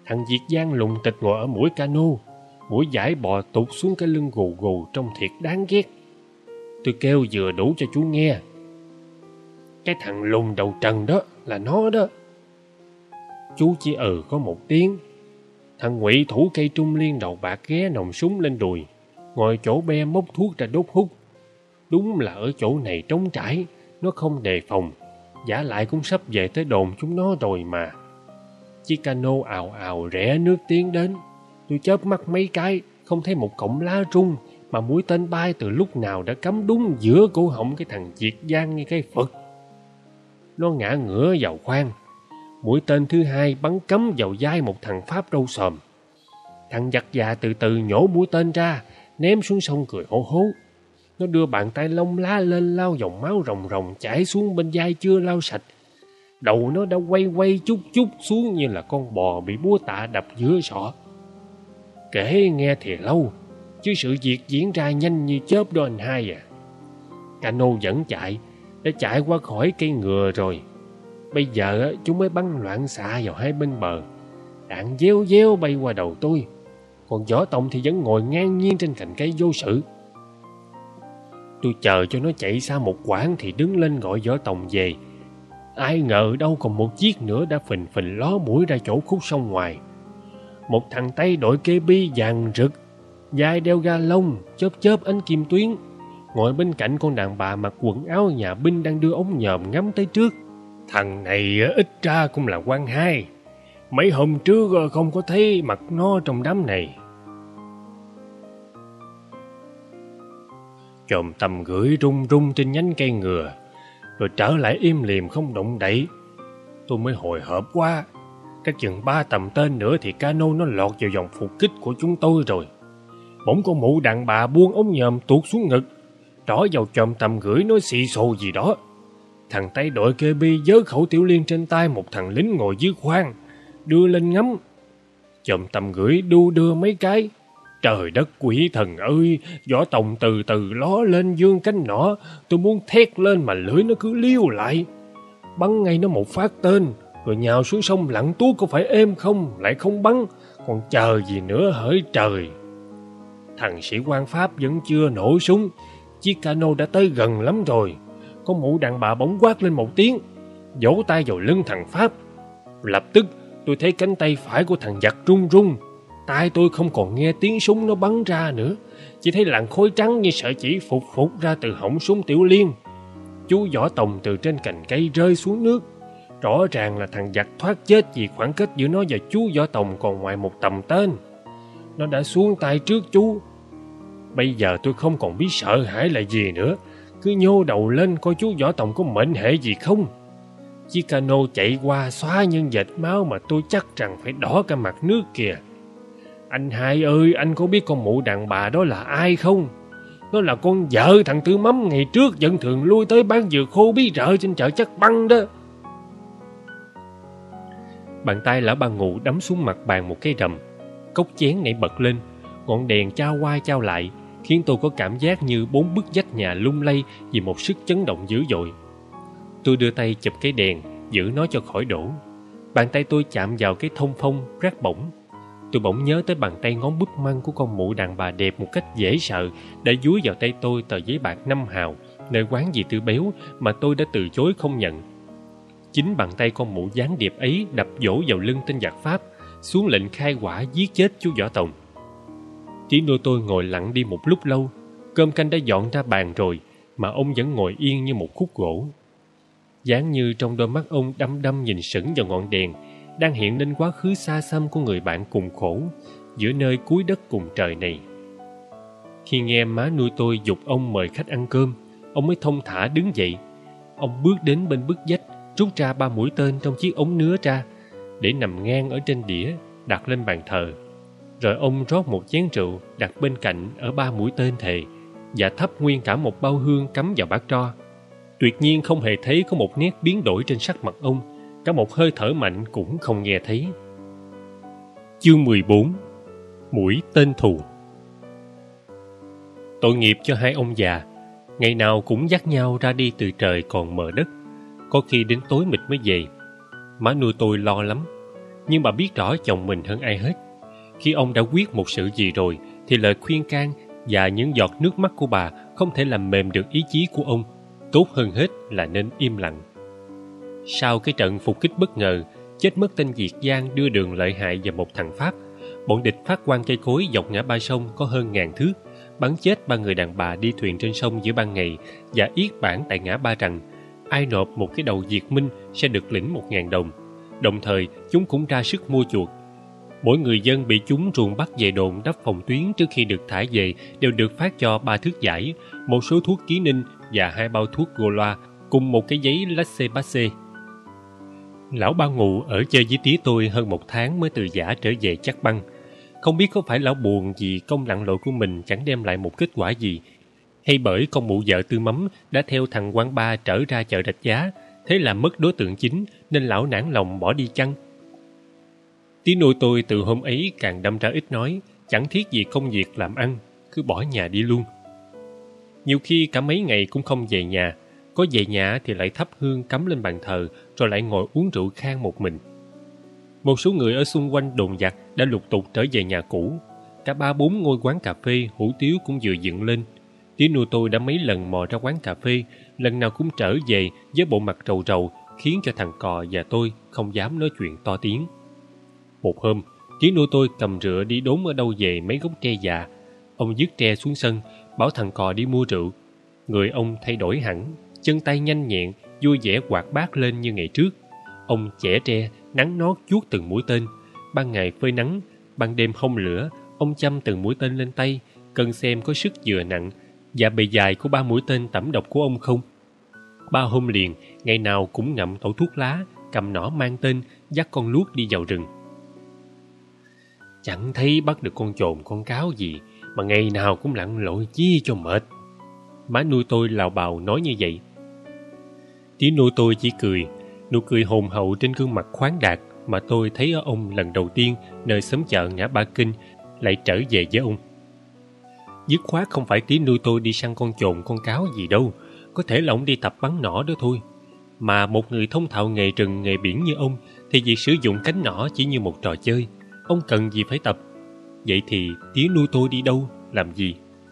Thằng Diệt Giang lùng tịch ngồi ở mũi cano, mũi dải bò tụt xuống cái lưng gù gù trông thiệt đáng ghét. Tôi kêu vừa đủ cho chú nghe. Cái thằng lùn đầu trần đó là nó đó. Chú chỉ ừ có một tiếng. Thằng Ngụy thủ cây trung liên đầu bạc ghé nòng súng lên đùi, ngồi chỗ be móc thuốc ra đốt hút. Đúng là ở chỗ này trống trải, nó không đề phòng. Vả lại cũng sắp về tới đồn chúng nó rồi mà. Chiếc cano ào ào rẽ nước tiến đến. Tôi chớp mắt mấy cái, không thấy một cọng lá rung, mà mũi tên bay từ lúc nào đã cắm đúng giữa cổ họng cái thằng Diệt Giang như cái Phật. Nó ngã ngửa vào khoang. Mũi tên thứ hai bắn cắm vào vai một thằng Pháp râu xồm. Thằng giặc già từ từ nhổ mũi tên ra, ném xuống sông cười hô hố. Nó đưa bàn tay lông lá lên lau dòng máu ròng ròng chảy xuống bên vai chưa lau sạch. Đầu nó đã quay quay chút chút xuống như là con bò bị búa tạ đập giữa sọ. Kể nghe thì lâu, chứ sự việc diễn ra nhanh như chớp đó anh hai à. Cano vẫn chạy, đã chạy qua khỏi cây ngừa rồi. Bây giờ chúng mới bắn loạn xạ vào hai bên bờ. Đạn déo déo bay qua đầu tôi. Còn Võ Tòng thì vẫn ngồi ngang nhiên trên cành cây vô sự. Tôi chờ cho nó chạy xa một quãng thì đứng lên gọi Võ Tòng về. Ai ngờ đâu còn một chiếc nữa đã phình phình ló mũi ra chỗ khúc sông ngoài. Một thằng Tây đội kê bi vàng rực, vai đeo ga lông, chớp chớp ánh kim tuyến, ngồi bên cạnh con đàn bà mặc quần áo nhà binh đang đưa ống nhòm ngắm tới trước. Thằng này ít ra cũng là quan hai. Mấy hôm trước không có thấy mặt nó trong đám này. Chòm tầm gửi rung rung trên nhánh cây ngừa, rồi trở lại im lìm không động đậy. Tôi mới hồi hộp quá. Cách chừng ba tầm tên nữa thì cano nó lọt vào vòng phục kích của chúng tôi rồi. Bỗng con mụ đàn bà buông ống nhòm tuột xuống ngực, trỏ vào chòm tầm gửi nói xì xồ gì đó. Thằng Tây đội kê bi giơ khẩu tiểu liên trên tay một thằng lính ngồi dưới khoang, đưa lên ngắm. Chòm tầm gửi đu đưa mấy cái. Trời đất quỷ thần ơi, Võ Tòng từ từ ló lên dương cánh nỏ. Tôi muốn thét lên mà lưỡi nó cứ liêu lại. Bắn ngay nó một phát tên, rồi nhào xuống sông lặn tuốt có phải êm không, lại không bắn. Còn chờ gì nữa hỡi trời. Thằng sĩ quan Pháp vẫn chưa nổ súng. Chiếc cano đã tới gần lắm rồi. Con mụ đàn bà bỗng quát lên một tiếng, vỗ tay vào lưng thằng Pháp. Lập tức tôi thấy cánh tay phải của thằng giặc run run. Tai tôi không còn nghe tiếng súng nó bắn ra nữa, chỉ thấy làn khói trắng như sợi chỉ phụt phụt ra từ họng súng tiểu liên. Chú Võ Tòng từ trên cành cây rơi xuống nước. Rõ ràng là thằng giặc thoát chết vì khoảng cách giữa nó và chú Võ Tòng còn ngoài một tầm tên. Nó đã xuống tay trước chú. Bây giờ tôi không còn biết sợ hãi là gì nữa, cứ nhô đầu lên coi chú Võ Tòng có mệnh hệ gì không. Chiếc cano chạy qua xóa những vệt máu mà tôi chắc rằng phải đỏ cả mặt nước kìa. Anh hai ơi, anh có biết con mụ đàn bà đó là ai không? Nó là con vợ thằng Tư Mắm ngày trước vẫn thường lui tới bán dừa khô bí rợ trên chợ Chắc Băng đó. Bàn tay lão ba Ngụ đấm xuống mặt bàn một cái rầm. Cốc chén nảy bật lên, ngọn đèn trao qua trao lại, khiến tôi có cảm giác như bốn bức vách nhà lung lay vì một sức chấn động dữ dội. Tôi đưa tay chụp cái đèn, giữ nó cho khỏi đổ. Bàn tay tôi chạm vào cái thông phong rát bỏng. Tôi bỗng nhớ tới bàn tay ngón búp măng của con mụ đàn bà đẹp một cách dễ sợ đã dúi vào tay tôi tờ giấy bạc năm hào nơi quán dì Tư Béo mà tôi đã từ chối không nhận. Chính bàn tay con mụ gián điệp ấy đập vỗ vào lưng tên giặc Pháp, xuống lệnh khai quả giết chết chú Võ Tòng. Tí nữa tôi ngồi lặng đi một lúc lâu. Cơm canh đã dọn ra bàn rồi mà ông vẫn ngồi yên như một khúc gỗ. Dáng như trong đôi mắt ông đăm đăm nhìn sững vào ngọn đèn đang hiện lên quá khứ xa xăm của người bạn cùng khổ giữa nơi cuối đất cùng trời này. Khi nghe má nuôi tôi giục ông mời khách ăn cơm, ông mới thông thả đứng dậy. Ông bước đến bên bức vách, rút ra ba mũi tên trong chiếc ống nứa ra để nằm ngang ở trên đĩa đặt lên bàn thờ. Rồi ông rót một chén rượu đặt bên cạnh ở ba mũi tên thề và thắp nguyên cả một bao hương cắm vào bát tro. Tuyệt nhiên không hề thấy có một nét biến đổi trên sắc mặt ông, cả một hơi thở mạnh cũng không nghe thấy. Chương mười bốn. Mũi tên thù. Tội nghiệp cho hai ông già, ngày nào cũng dắt nhau ra đi từ trời còn mờ đất, có khi đến tối mịt mới về. Má nuôi tôi lo lắm. nhưng bà biết rõ chồng mình hơn ai hết. Khi ông đã quyết một sự gì rồi, thì lời khuyên can và những giọt nước mắt của bà không thể làm mềm được ý chí của ông. Tốt hơn hết là nên im lặng. Sau cái trận phục kích bất ngờ, chết mất tên Diệt Giang đưa đường lợi hại và một thằng Pháp, bọn địch phát quang cây cối dọc ngã ba sông có hơn ngàn thước, bắn chết ba người đàn bà đi thuyền trên sông giữa ban ngày và yết bản tại ngã ba rằng ai nộp một cái đầu Diệt Minh sẽ được lĩnh một ngàn đồng. Đồng thời chúng cũng ra sức mua chuộc. Mỗi người dân bị chúng ruồng bắt về đồn đắp phòng tuyến trước khi được thả về đều được phát cho ba thước giải, một số thuốc ký ninh và hai bao thuốc Goloa cùng một cái giấy laissez-passer. Lão Ba Ngụ ở chơi với tía tôi hơn một tháng mới từ giã trở về Chắc Băng. Không biết có phải lão buồn vì công lặn lội của mình chẳng đem lại một kết quả gì, hay bởi con mụ vợ Tư Mắm đã theo thằng Quang Ba trở ra chợ Rạch Giá, thế là mất đối tượng chính nên lão nản lòng bỏ đi chăng? Tí nuôi tôi từ hôm ấy càng đâm ra ít nói, chẳng thiết gì công việc làm ăn, cứ bỏ nhà đi luôn. Nhiều khi cả mấy ngày cũng không về nhà, có về nhà thì lại thắp hương cắm lên bàn thờ rồi lại ngồi uống rượu khang một mình. Một số người ở xung quanh đồn giặc đã lục tục trở về nhà cũ. Cả ba bốn ngôi quán cà phê, hủ tiếu cũng vừa dựng lên. Tí nuôi tôi đã mấy lần mò ra quán cà phê, lần nào cũng trở về với bộ mặt rầu rầu, khiến cho thằng Cò và tôi không dám nói chuyện to tiếng. Một hôm, tí nuôi tôi cầm rựa đi đốn ở đâu về mấy gốc tre già. Ông dứt tre xuống sân, bảo thằng Cò đi mua rượu. Người ông thay đổi hẳn, chân tay nhanh nhẹn, vui vẻ quạt bát lên như ngày trước. Ông chẻ tre, nắn nót chuốt từng mũi tên. Ban ngày phơi nắng, ban đêm hông lửa, ông châm từng mũi tên lên tay, cân xem có sức dừa nặng và bề dài của ba mũi tên tẩm độc của ông không. Ba hôm liền, ngày nào cũng ngậm tẩu thuốc lá, cầm nỏ mang tên, dắt con luốt đi vào rừng. Chẳng thấy bắt được con chồn con cáo gì, mà ngày nào cũng lặn lội chi cho mệt. Má nuôi tôi lào bào nói như vậy. Tí nuôi tôi chỉ cười, nụ cười hồn hậu trên gương mặt khoáng đạt mà tôi thấy ở ông lần đầu tiên nơi xóm chợ ngã Ba Kinh lại trở về với ông. Dứt khoát không phải tí nuôi tôi đi săn con chồn con cáo gì đâu, có thể là ông đi tập bắn nỏ đó thôi. Mà một người thông thạo nghề rừng nghề biển như ông thì việc sử dụng cánh nỏ chỉ như một trò chơi, ông cần gì phải tập. Vậy thì tí nuôi tôi đi đâu, làm gì?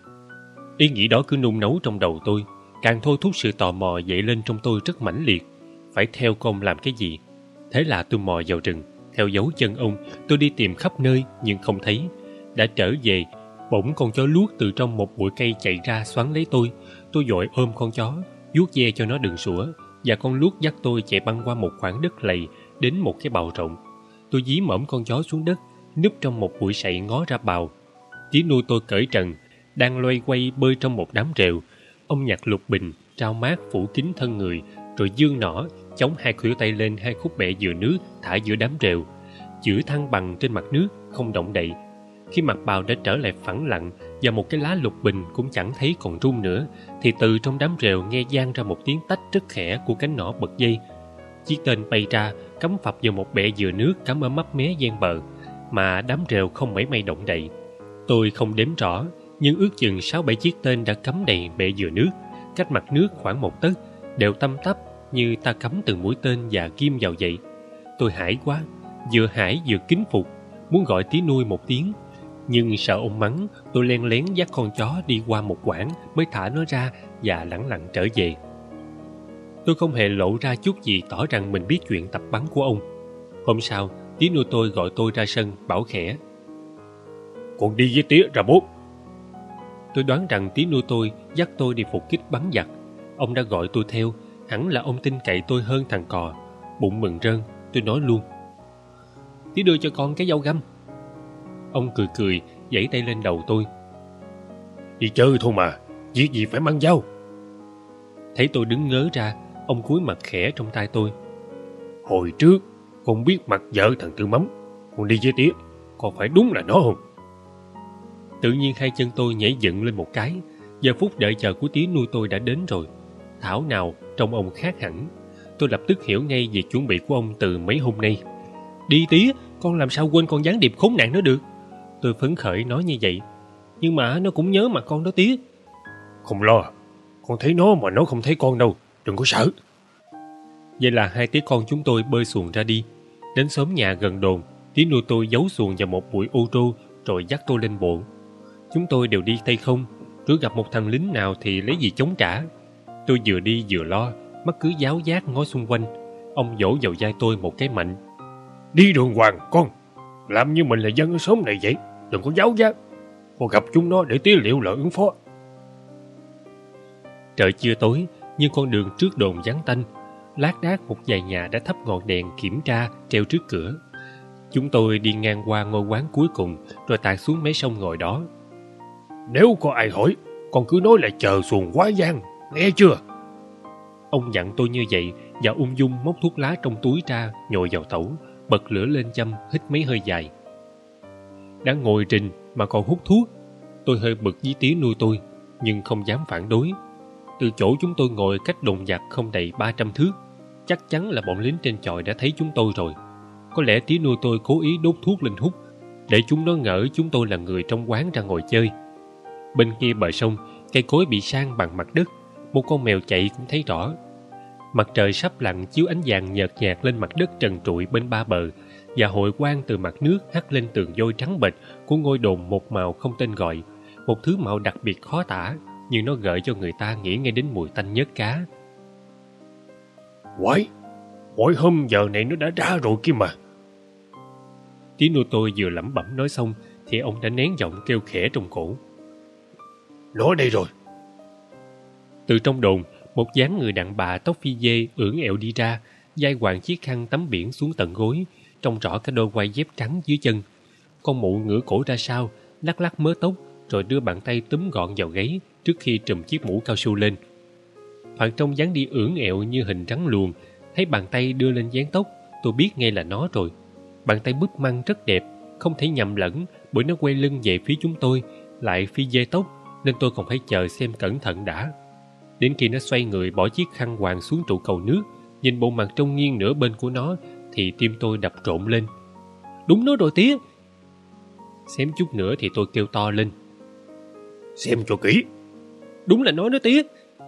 Ý nghĩ đó cứ nung nấu trong đầu tôi, càng thôi thúc sự tò mò dậy lên trong tôi rất mãnh liệt. Phải theo con làm cái gì? Thế là tôi mò vào rừng, theo dấu chân ông, tôi đi tìm khắp nơi nhưng không thấy. Đã trở về, bỗng con chó luốt từ trong một bụi cây chạy ra xoắn lấy tôi. Tôi vội ôm con chó, vuốt ve cho nó đừng sủa, và con luốt dắt tôi chạy băng qua một khoảng đất lầy đến một cái bào rộng. Tôi dí mõm con chó xuống đất, núp trong một bụi sậy ngó ra bào. Tí nuôi tôi cởi trần, đang loay quay bơi trong một đám rêu. Ông nhặt lục bình, trao mát phủ kín thân người, rồi dương nỏ, chống hai khuỷu tay lên hai khúc bẹ dừa nước thả giữa đám rêu, giữ thăng bằng trên mặt nước, không động đậy. Khi mặt bào đã trở lại phẳng lặng và một cái lá lục bình cũng chẳng thấy còn rung nữa, thì từ trong đám rêu nghe vang ra một tiếng tách rất khẽ của cánh nỏ bật dây. Chiếc tên bay ra, cắm phập vào một bẹ dừa nước cắm ở mấp mé ven bờ, mà đám rêu không mảy may động đậy. Tôi không đếm rõ, nhưng ước chừng sáu bảy chiếc tên đã cắm đầy bẹ dừa nước, cách mặt nước khoảng một tấc, đều tăm tắp như ta cắm từng mũi tên và ghim vào vậy. Tôi hãi quá, vừa hãi vừa kính phục, muốn gọi tí nuôi một tiếng, nhưng sợ ông mắng. Tôi len lén dắt con chó đi qua một quãng mới thả nó ra và lẳng lặng trở về. Tôi không hề lộ ra chút gì tỏ rằng mình biết chuyện tập bắn của ông. Hôm sau, tí nuôi tôi gọi tôi ra sân, bảo khẽ: "Con đi với tía ra bốt." Tôi đoán rằng tí nuôi tôi dắt tôi đi phục kích bắn giặc. Ông đã gọi tôi theo, hẳn là ông tin cậy tôi hơn thằng Cò. Bụng mừng rơn, tôi nói luôn: "Tí đưa cho con cái dao găm." Ông cười cười, giãy tay lên đầu tôi: "Đi chơi thôi mà, việc gì phải mang dao." Thấy tôi đứng ngớ ra, ông cúi mặt khẽ trong tay tôi: "Hồi trước con biết mặt vợ thằng Tư Mắm, con đi với tía, con phải đúng là nó không?" Tự nhiên hai chân tôi nhảy dựng lên một cái. Giờ phút đợi chờ của tí nuôi tôi đã đến rồi. Thảo nào trông ông khác hẳn. Tôi lập tức hiểu ngay việc chuẩn bị của ông từ mấy hôm nay. "Đi tía, con làm sao quên con gián điệp khốn nạn đó được." Tôi phấn khởi nói như vậy. "Nhưng mà nó cũng nhớ mặt con đó tía." "Không lo, con thấy nó mà nó không thấy con đâu, đừng có sợ." Vậy là hai tía con chúng tôi bơi xuồng ra đi. Đến xóm nhà gần đồn, Tí nuôi tôi giấu xuồng vào một bụi ô tô rồi dắt tôi lên bộ. Chúng tôi đều đi tay không, cứ gặp một thằng lính nào thì lấy gì chống trả. Tôi vừa đi vừa lo, mắt cứ giáo giác ngó xung quanh. Ông vỗ vào vai tôi một cái mạnh. Đi đường hoàng con, làm như mình là dân ở xóm này vậy, đừng có giáo giác. Con gặp chúng nó để tía liệu lỡ ứng phó. Trời chưa tối, nhưng con đường trước đồn vắng tanh. Lác đác một vài nhà đã thắp ngọn đèn kiểm tra treo trước cửa. Chúng tôi đi ngang qua ngôi quán cuối cùng rồi tạt xuống mé sông ngồi đó. Nếu có ai hỏi, con cứ nói là chờ xuồng quá gian, nghe chưa? Ông dặn tôi như vậy và ung dung móc thuốc lá trong túi ra, nhồi vào tẩu, bật lửa lên châm, hít mấy hơi dài. Đã ngồi trình mà còn hút thuốc. Tôi hơi bực với Tía nuôi tôi, nhưng không dám phản đối. Từ chỗ chúng tôi ngồi cách đồn giặc không đầy ba trăm thước, chắc chắn là bọn lính trên chòi đã thấy chúng tôi rồi. Có lẽ Tía nuôi tôi cố ý đốt thuốc lên hút, để chúng nó ngỡ chúng tôi là người trong quán ra ngồi chơi. Bên kia bờ sông, cây cối bị san bằng mặt đất, một con mèo chạy cũng thấy rõ. Mặt trời sắp lặn chiếu ánh vàng nhợt nhạt lên mặt đất trần trụi bên ba bờ, và hội quang từ mặt nước hắt lên tường vôi trắng bệch của ngôi đồn một màu không tên gọi, một thứ màu đặc biệt khó tả, nhưng nó gợi cho người ta nghĩ ngay đến mùi tanh nhớt cá. Quái, mỗi hôm giờ này nó đã ra rồi kia mà. Tí nuôi tôi vừa lẩm bẩm nói xong thì ông đã nén giọng kêu khẽ trong cổ. Nó đây rồi. Từ trong đồn, một dáng người đàn bà tóc phi dê ưỡn ẹo đi ra, vai quàng chiếc khăn tắm biển xuống tận gối, trông rõ cái đôi quai dép trắng dưới chân. Con mụ ngửa cổ ra sau, lắc lắc mớ tóc, rồi đưa bàn tay túm gọn vào gáy trước khi trùm chiếc mũ cao su lên. Thoạt trông dáng đi ưỡn ẹo như hình rắn luồn, thấy bàn tay đưa lên dán tóc, tôi biết ngay là nó rồi. Bàn tay búp măng rất đẹp, không thể nhầm lẫn, bởi nó quay lưng về phía chúng tôi, lại phi dê tóc, nên tôi còn phải chờ xem cẩn thận đã. Đến khi nó xoay người bỏ chiếc khăn quàng xuống trụ cầu nước, nhìn bộ mặt trông nghiêng nửa bên của nó, thì tim tôi đập trộn lên. Đúng nó rồi Tía! Xém chút nữa thì tôi kêu to lên. Xem cho kỹ! Đúng là nó đó Tía!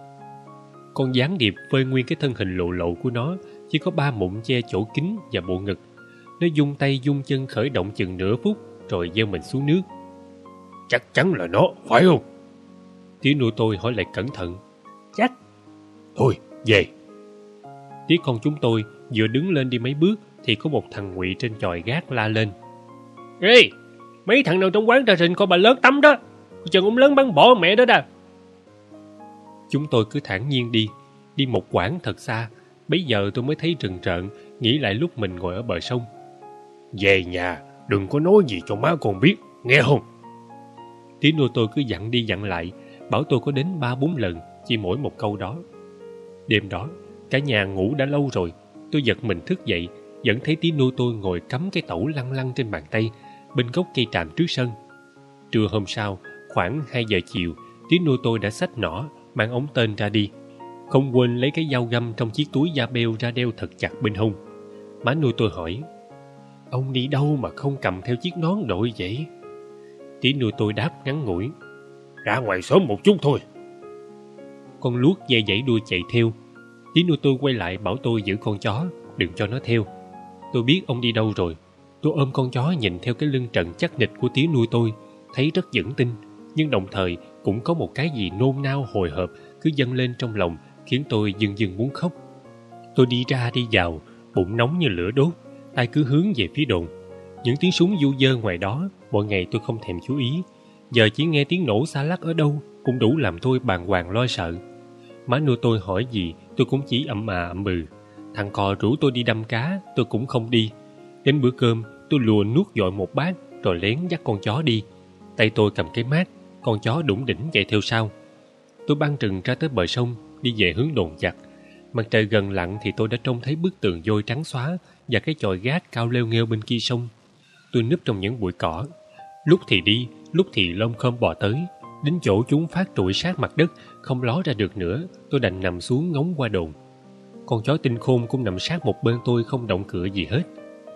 Con gián điệp phơi nguyên cái thân hình lộ lộ của nó, chỉ có ba mụn che chỗ kín và bộ ngực. Nó dung tay dung chân khởi động chừng nửa phút, rồi gieo mình xuống nước. Chắc chắn là nó, phải không? Tía nuôi tôi hỏi lại cẩn thận. Chắc. Thôi, về. Tía con chúng tôi vừa đứng lên đi mấy bước thì có một thằng ngụy trên chòi gác la lên. Ê, mấy thằng nào trong quán trà rình coi bà lớn tắm đó. Chừng ông lớn bắn bỏ mẹ đó đà. Chúng tôi cứ thản nhiên đi, đi một quãng thật xa. Bấy giờ tôi mới thấy rần rợn, nghĩ lại lúc mình ngồi ở bờ sông. Về nhà, đừng có nói gì cho má con biết, nghe không? Tía nuôi tôi cứ dặn đi dặn lại, bảo tôi có đến ba bốn lần, chỉ mỗi một câu đó. Đêm đó, cả nhà ngủ đã lâu rồi. Tôi giật mình thức dậy, vẫn thấy Tía nuôi tôi ngồi cắm cái tẩu lăn lăn trên bàn tay, bên gốc cây tràm trước sân. Trưa hôm sau, khoảng hai giờ chiều, Tía nuôi tôi đã xách nỏ, mang ống tên ra đi. Không quên lấy cái dao găm trong chiếc túi da beo ra đeo thật chặt bên hông. Má nuôi tôi hỏi, ông đi đâu mà không cầm theo chiếc nón đội vậy? Tía nuôi tôi đáp ngắn ngủi, ra ngoài sớm một chút thôi. Con luốt dây dãy đuôi chạy theo. Tía nuôi tôi quay lại bảo tôi giữ con chó, đừng cho nó theo. Tôi biết ông đi đâu rồi. Tôi ôm con chó nhìn theo cái lưng trần chắc nịch của tía nuôi tôi, thấy rất vững tin, nhưng đồng thời cũng có một cái gì nôn nao hồi hộp cứ dâng lên trong lòng, khiến tôi dưng dưng muốn khóc. Tôi đi ra đi vào, bụng nóng như lửa đốt, tay cứ hướng về phía đồn. Những tiếng súng du dơ ngoài đó, mọi ngày tôi không thèm chú ý. Giờ chỉ nghe tiếng nổ xa lắc ở đâu cũng đủ làm tôi bàng hoàng lo sợ. Má nuôi tôi hỏi gì, tôi cũng chỉ ậm à ậm bừ. Thằng cò rủ tôi đi đâm cá, tôi cũng không đi. Đến bữa cơm, tôi lùa nuốt dội một bát, rồi lén dắt con chó đi. Tay tôi cầm cái mát, con chó đủng đỉnh chạy theo sau. Tôi băng rừng ra tới bờ sông, đi về hướng đồn giặc. Mặt trời gần lặn thì tôi đã trông thấy bức tường vôi trắng xóa và cái chòi gác cao leo nghêu bên kia sông. Tôi núp trong những bụi cỏ, lúc thì đi, lúc thì lom khom bò tới. Đến chỗ chúng phát trụi sát mặt đất, không ló ra được nữa, tôi đành nằm xuống ngóng qua đồn. Con chó tinh khôn cũng nằm sát một bên tôi, không động cựa gì hết.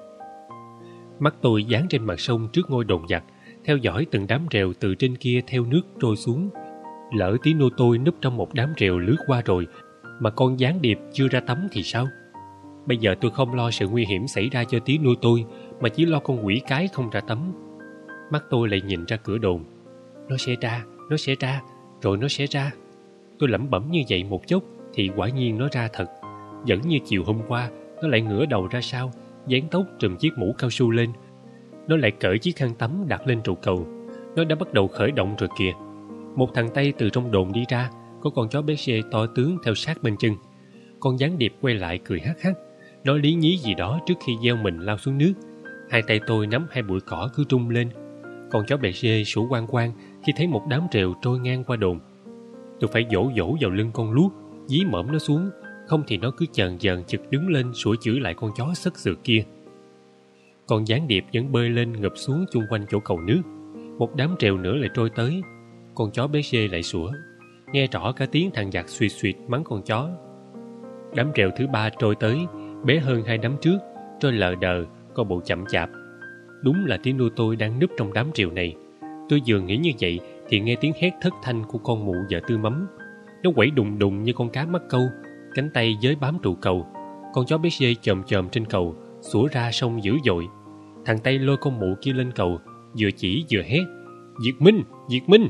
Mắt tôi dán trên mặt sông trước ngôi đồn giặc, theo dõi từng đám rèo từ trên kia theo nước trôi xuống. Lỡ tí nuôi tôi núp trong một đám rèo lướt qua rồi, mà con gián điệp chưa ra tắm thì sao? Bây giờ tôi không lo sự nguy hiểm xảy ra cho tí nuôi tôi, mà chỉ lo con quỷ cái không ra tấm. Mắt tôi lại nhìn ra cửa đồn. Nó sẽ ra, nó sẽ ra, rồi nó sẽ ra. Tôi lẩm bẩm như vậy một chút thì quả nhiên nó ra thật. Vẫn như chiều hôm qua, nó lại ngửa đầu ra sau, dán tóc trùm chiếc mũ cao su lên. Nó lại cởi chiếc khăn tắm đặt lên trụ cầu. Nó đã bắt đầu khởi động rồi kìa. Một thằng Tây từ trong đồn đi ra, có con chó bé xê to tướng theo sát bên chân. Con gián điệp quay lại cười hắc hắc, nói lý nhí gì đó trước khi gieo mình lao xuống nước. Hai tay tôi nắm hai bụi cỏ cứ trung lên. Con chó bé xê sủa quang quang khi thấy một đám rều trôi ngang qua đồn. Tôi phải vỗ vỗ vào lưng con luốc, dí mõm nó xuống, không thì nó cứ chờn chờn chực đứng lên sủa chửi lại con chó sất sượt kia. Con gián điệp vẫn bơi lên ngập xuống chung quanh chỗ cầu nước. Một đám rều nữa lại trôi tới. Con chó bé xê lại sủa, nghe rõ cả tiếng thằng giặc suỵt suỵt mắng con chó. Đám rều thứ ba trôi tới, bé hơn hai đám trước, trôi lờ đờ, có bộ chậm chạp. Đúng là tí nuôi tôi đang núp trong đám rều này. Tôi vừa nghĩ như vậy thì nghe tiếng hét thất thanh của con mụ vợ Tư Mắm. Nó quẩy đùng đùng như con cá mắc câu, cánh tay giới bám trụ cầu. Con chó bé xê chồm chồm trên cầu, sủa ra sông dữ dội. Thằng Tây lôi con mụ kia lên cầu, vừa chỉ vừa hét: Diệt Minh! Diệt Minh!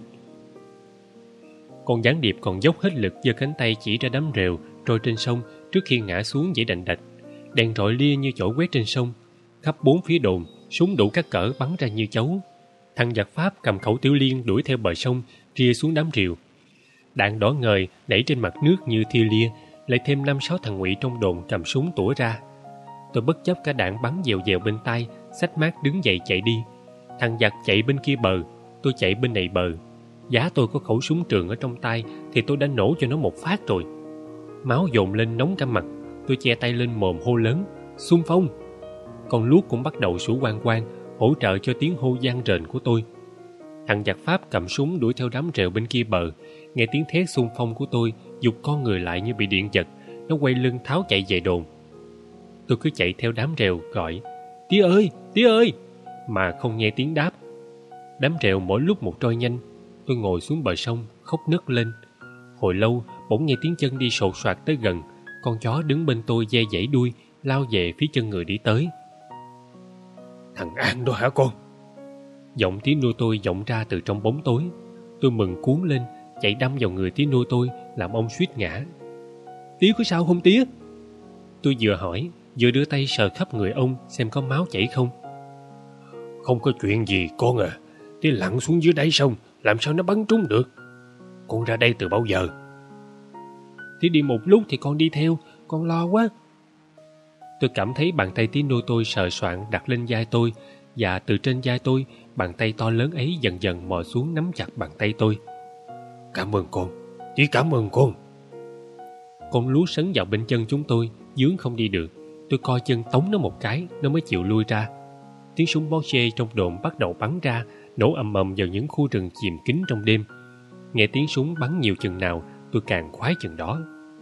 Con gián điệp còn dốc hết lực giơ cánh tay chỉ ra đám rều trôi trên sông trước khi ngã xuống dãy đành đạch. Đèn rọi lia như chổi quét trên sông. Khắp bốn phía đồn, súng đủ các cỡ bắn ra như chấu. Thằng giặc Pháp cầm khẩu tiểu liên đuổi theo bờ sông, ria xuống đám rìu. Đạn đỏ ngời nảy trên mặt nước như thia lia, lại thêm năm sáu thằng Ngụy trong đồn cầm súng tủa ra. Tôi bất chấp cả đạn bắn dèo dèo bên tai, xách mác đứng dậy chạy đi. Thằng giặc chạy bên kia bờ, tôi chạy bên này bờ. Giá tôi có khẩu súng trường ở trong tay thì tôi đã nổ cho nó một phát rồi. Máu dồn lên nóng cả mặt, tôi che tay lên mồm hô lớn: Xung phong! Con luốc cũng bắt đầu sủa quang quang, hỗ trợ cho tiếng hô vang rền của tôi. Thằng giặc Pháp cầm súng đuổi theo đám rều bên kia bờ, nghe tiếng thét xung phong của tôi, giục con người lại như bị điện giật. Nó quay lưng tháo chạy về đồn. Tôi cứ chạy theo đám rều gọi: Tía ơi! Tía ơi! Mà không nghe tiếng đáp. Đám rều mỗi lúc một trôi nhanh. Tôi ngồi xuống bờ sông, khóc nấc lên. Hồi lâu, bỗng nghe tiếng chân đi sột soạt tới gần. Con chó đứng bên tôi ve vẫy đuôi, lao về phía chân người đi tới. Thằng An đó hả con? Giọng tí nuôi tôi vọng ra từ trong bóng tối. Tôi mừng cuốn lên, chạy đâm vào người tí nuôi tôi, làm ông suýt ngã. Tía có sao không tía? Tôi vừa hỏi, vừa đưa tay sờ khắp người ông xem có máu chảy không. Không có chuyện gì con à. Tía lặn xuống dưới đáy sông, làm sao nó bắn trúng được? Con ra đây từ bao giờ? Tía đi một lúc thì con đi theo, con lo quá. Tôi cảm thấy bàn tay tí nuôi tôi sờ soạng đặt lên vai tôi, và từ trên vai tôi, bàn tay to lớn ấy dần dần mò xuống nắm chặt bàn tay tôi. Cảm ơn con, tía cảm ơn con. Con lú sấn vào bên chân chúng tôi, dướng không đi được. Tôi coi chân tống nó một cái, nó mới chịu lui ra. Tiếng súng bó xê trong đồn bắt đầu bắn ra, nổ ầm ầm vào những khu rừng chìm kín trong đêm. Nghe tiếng súng bắn nhiều chừng nào, tôi càng khoái chừng đó.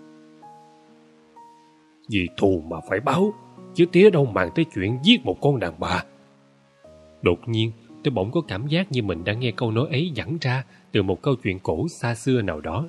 Vì thù mà phải báo, chứ tía đâu màng tới chuyện giết một con đàn bà. Đột nhiên, tôi bỗng có cảm giác như mình đã nghe câu nói ấy dẫn ra từ một câu chuyện cổ xa xưa nào đó.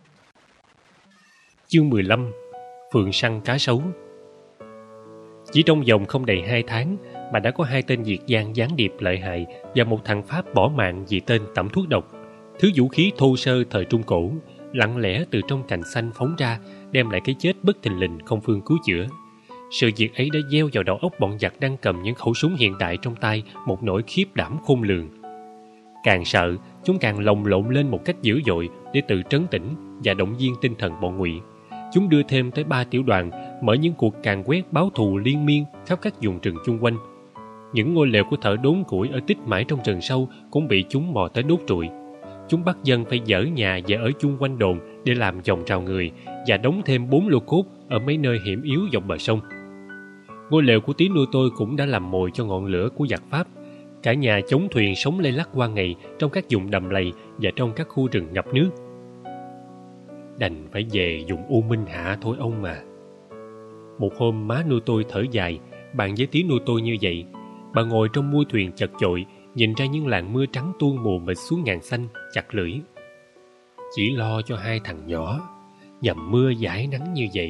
Chương mười lăm. Phường săn cá sấu. Chỉ trong vòng không đầy hai tháng mà đã có hai tên Việt gian gián điệp lợi hại và một thằng Pháp bỏ mạng vì tên tẩm thuốc độc, thứ vũ khí thô sơ thời Trung Cổ, lặng lẽ từ trong cành xanh phóng ra, đem lại cái chết bất thình lình không phương cứu chữa. Sự việc ấy đã gieo vào đầu óc bọn giặc đang cầm những khẩu súng hiện đại trong tay một nỗi khiếp đảm khôn lường. Càng sợ, chúng càng lồng lộn lên một cách dữ dội để tự trấn tĩnh và động viên tinh thần bọn Ngụy. Chúng đưa thêm tới ba tiểu đoàn, mở những cuộc càn quét báo thù liên miên khắp các vùng rừng chung quanh. Những ngôi lều của thợ đốn củi ở tích mãi trong rừng sâu cũng bị chúng mò tới đốt trụi. Chúng bắt dân phải dỡ nhà và ở chung quanh đồn để làm vòng rào người và đóng thêm bốn lô cốt ở mấy nơi hiểm yếu dọc bờ sông. Ngôi lều của tí nuôi tôi cũng đã làm mồi cho ngọn lửa của giặc Pháp. Cả nhà chống thuyền sống lây lắc qua ngày trong các vùng đầm lầy và trong các khu rừng ngập nước. Đành phải về dùng U Minh Hạ thôi ông mà. Một hôm má nuôi tôi thở dài, bàn với tí nuôi tôi như vậy. Bà ngồi trong mui thuyền chật chội, nhìn ra những làn mưa trắng tuôn mù mịt xuống ngàn xanh, chặt lưỡi. Chỉ lo cho hai thằng nhỏ, dầm mưa dãi nắng như vậy,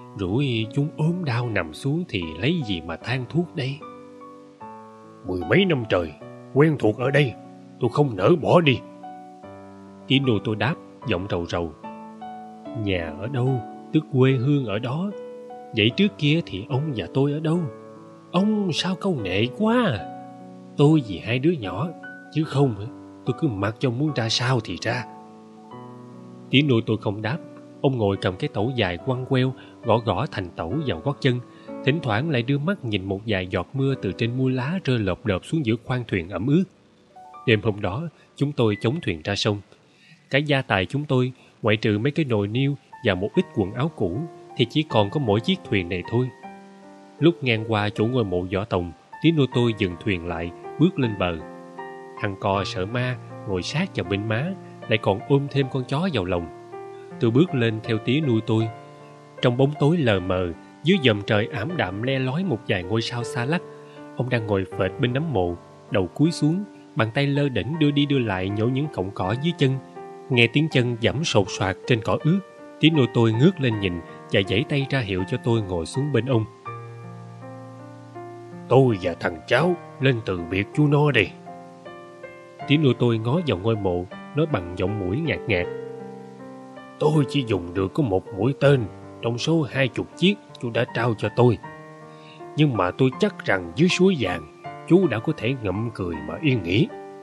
Rủi chúng ốm đau nằm xuống thì lấy gì mà than thuốc đây? Mười mấy năm trời, quen thuộc ở đây, tôi không nỡ bỏ đi. Tí nuôi tôi đáp, giọng rầu rầu. Nhà ở đâu, tức quê hương ở đó. Vậy trước kia thì ông và tôi ở đâu? Ông sao câu nệ quá à? Tôi vì hai đứa nhỏ, chứ không tôi cứ mặc cho muốn ra sao thì ra. Tí nuôi tôi không đáp. Ông ngồi cầm cái tẩu dài quăng queo, gõ gõ thành tẩu vào gót chân, thỉnh thoảng lại đưa mắt nhìn một vài giọt mưa từ trên mua lá rơi lộp độp xuống giữa khoang thuyền ẩm ướt. Đêm hôm đó, chúng tôi chống thuyền ra sông. Cái gia tài chúng tôi, ngoại trừ mấy cái nồi niêu và một ít quần áo cũ, thì chỉ còn có mỗi chiếc thuyền này thôi. Lúc ngang qua chỗ ngôi mộ Võ Tòng, Tí nuôi tôi dừng thuyền lại, bước lên bờ. Thằng cò sợ ma ngồi sát vào bên má, lại còn ôm thêm con chó vào lòng. Tôi bước lên theo Tí nuôi tôi. Trong bóng tối lờ mờ, dưới dầm trời ảm đạm le lói một vài ngôi sao xa lắc. Ông đang ngồi phệt bên nấm mộ, đầu cúi xuống, bàn tay lơ đễnh đưa đi đưa lại nhổ những cọng cỏ dưới chân. Nghe tiếng chân giẫm sột soạt trên cỏ ướt, Tí nuôi tôi ngước lên nhìn và giãy tay ra hiệu cho tôi ngồi xuống bên ông. Tôi và thằng cháu lên từ biệt chú nó đi. Tí nuôi tôi ngó vào ngôi mộ, nói bằng giọng mũi ngạt ngạt. Tôi chỉ dùng được có một mũi tên trong số hai chục chiếc chú đã trao cho tôi. Nhưng mà tôi chắc rằng dưới suối vàng, chú đã có thể ngậm cười mà yên nghỉ.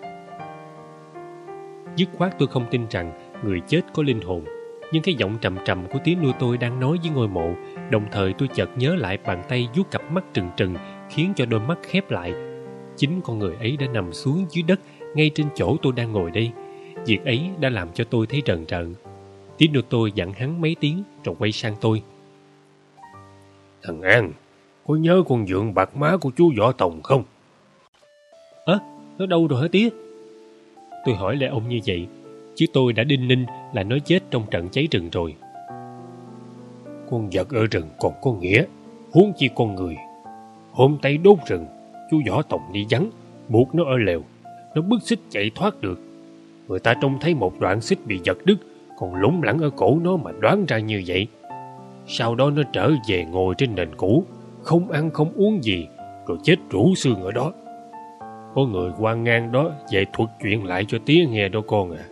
Dứt khoát tôi không tin rằng người chết có linh hồn. Nhưng cái giọng trầm trầm của Tí nuôi tôi đang nói với ngôi mộ, đồng thời tôi chợt nhớ lại bàn tay vuốt cặp mắt trừng trừng, khiến cho đôi mắt khép lại. Chính con người ấy đã nằm xuống dưới đất, ngay trên chỗ tôi đang ngồi đây. Việc ấy đã làm cho tôi thấy rờn rợn. Tí nuôi tôi dặn hắn mấy tiếng rồi quay sang tôi. Thằng An, có nhớ con dượng bạc má của chú Võ Tòng không? Ơ, à, nó đâu rồi hả Tía? Tôi hỏi lại ông như vậy, chứ tôi đã đinh ninh là nó chết trong trận cháy rừng rồi. Con vật ở rừng còn có nghĩa, huống chi con người. Hôm tay đốt rừng, chú Võ Tòng đi vắng, buộc nó ở lều. Nó bứt xích chạy thoát được. Người ta trông thấy một đoạn xích bị giật đứt, còn lủng lẳng ở cổ nó mà đoán ra như vậy. Sau đó nó trở về ngồi trên nền cũ, không ăn không uống gì, rồi chết rũ xương ở đó. Có người qua ngang đó về thuật chuyện lại cho Tía nghe đó con à.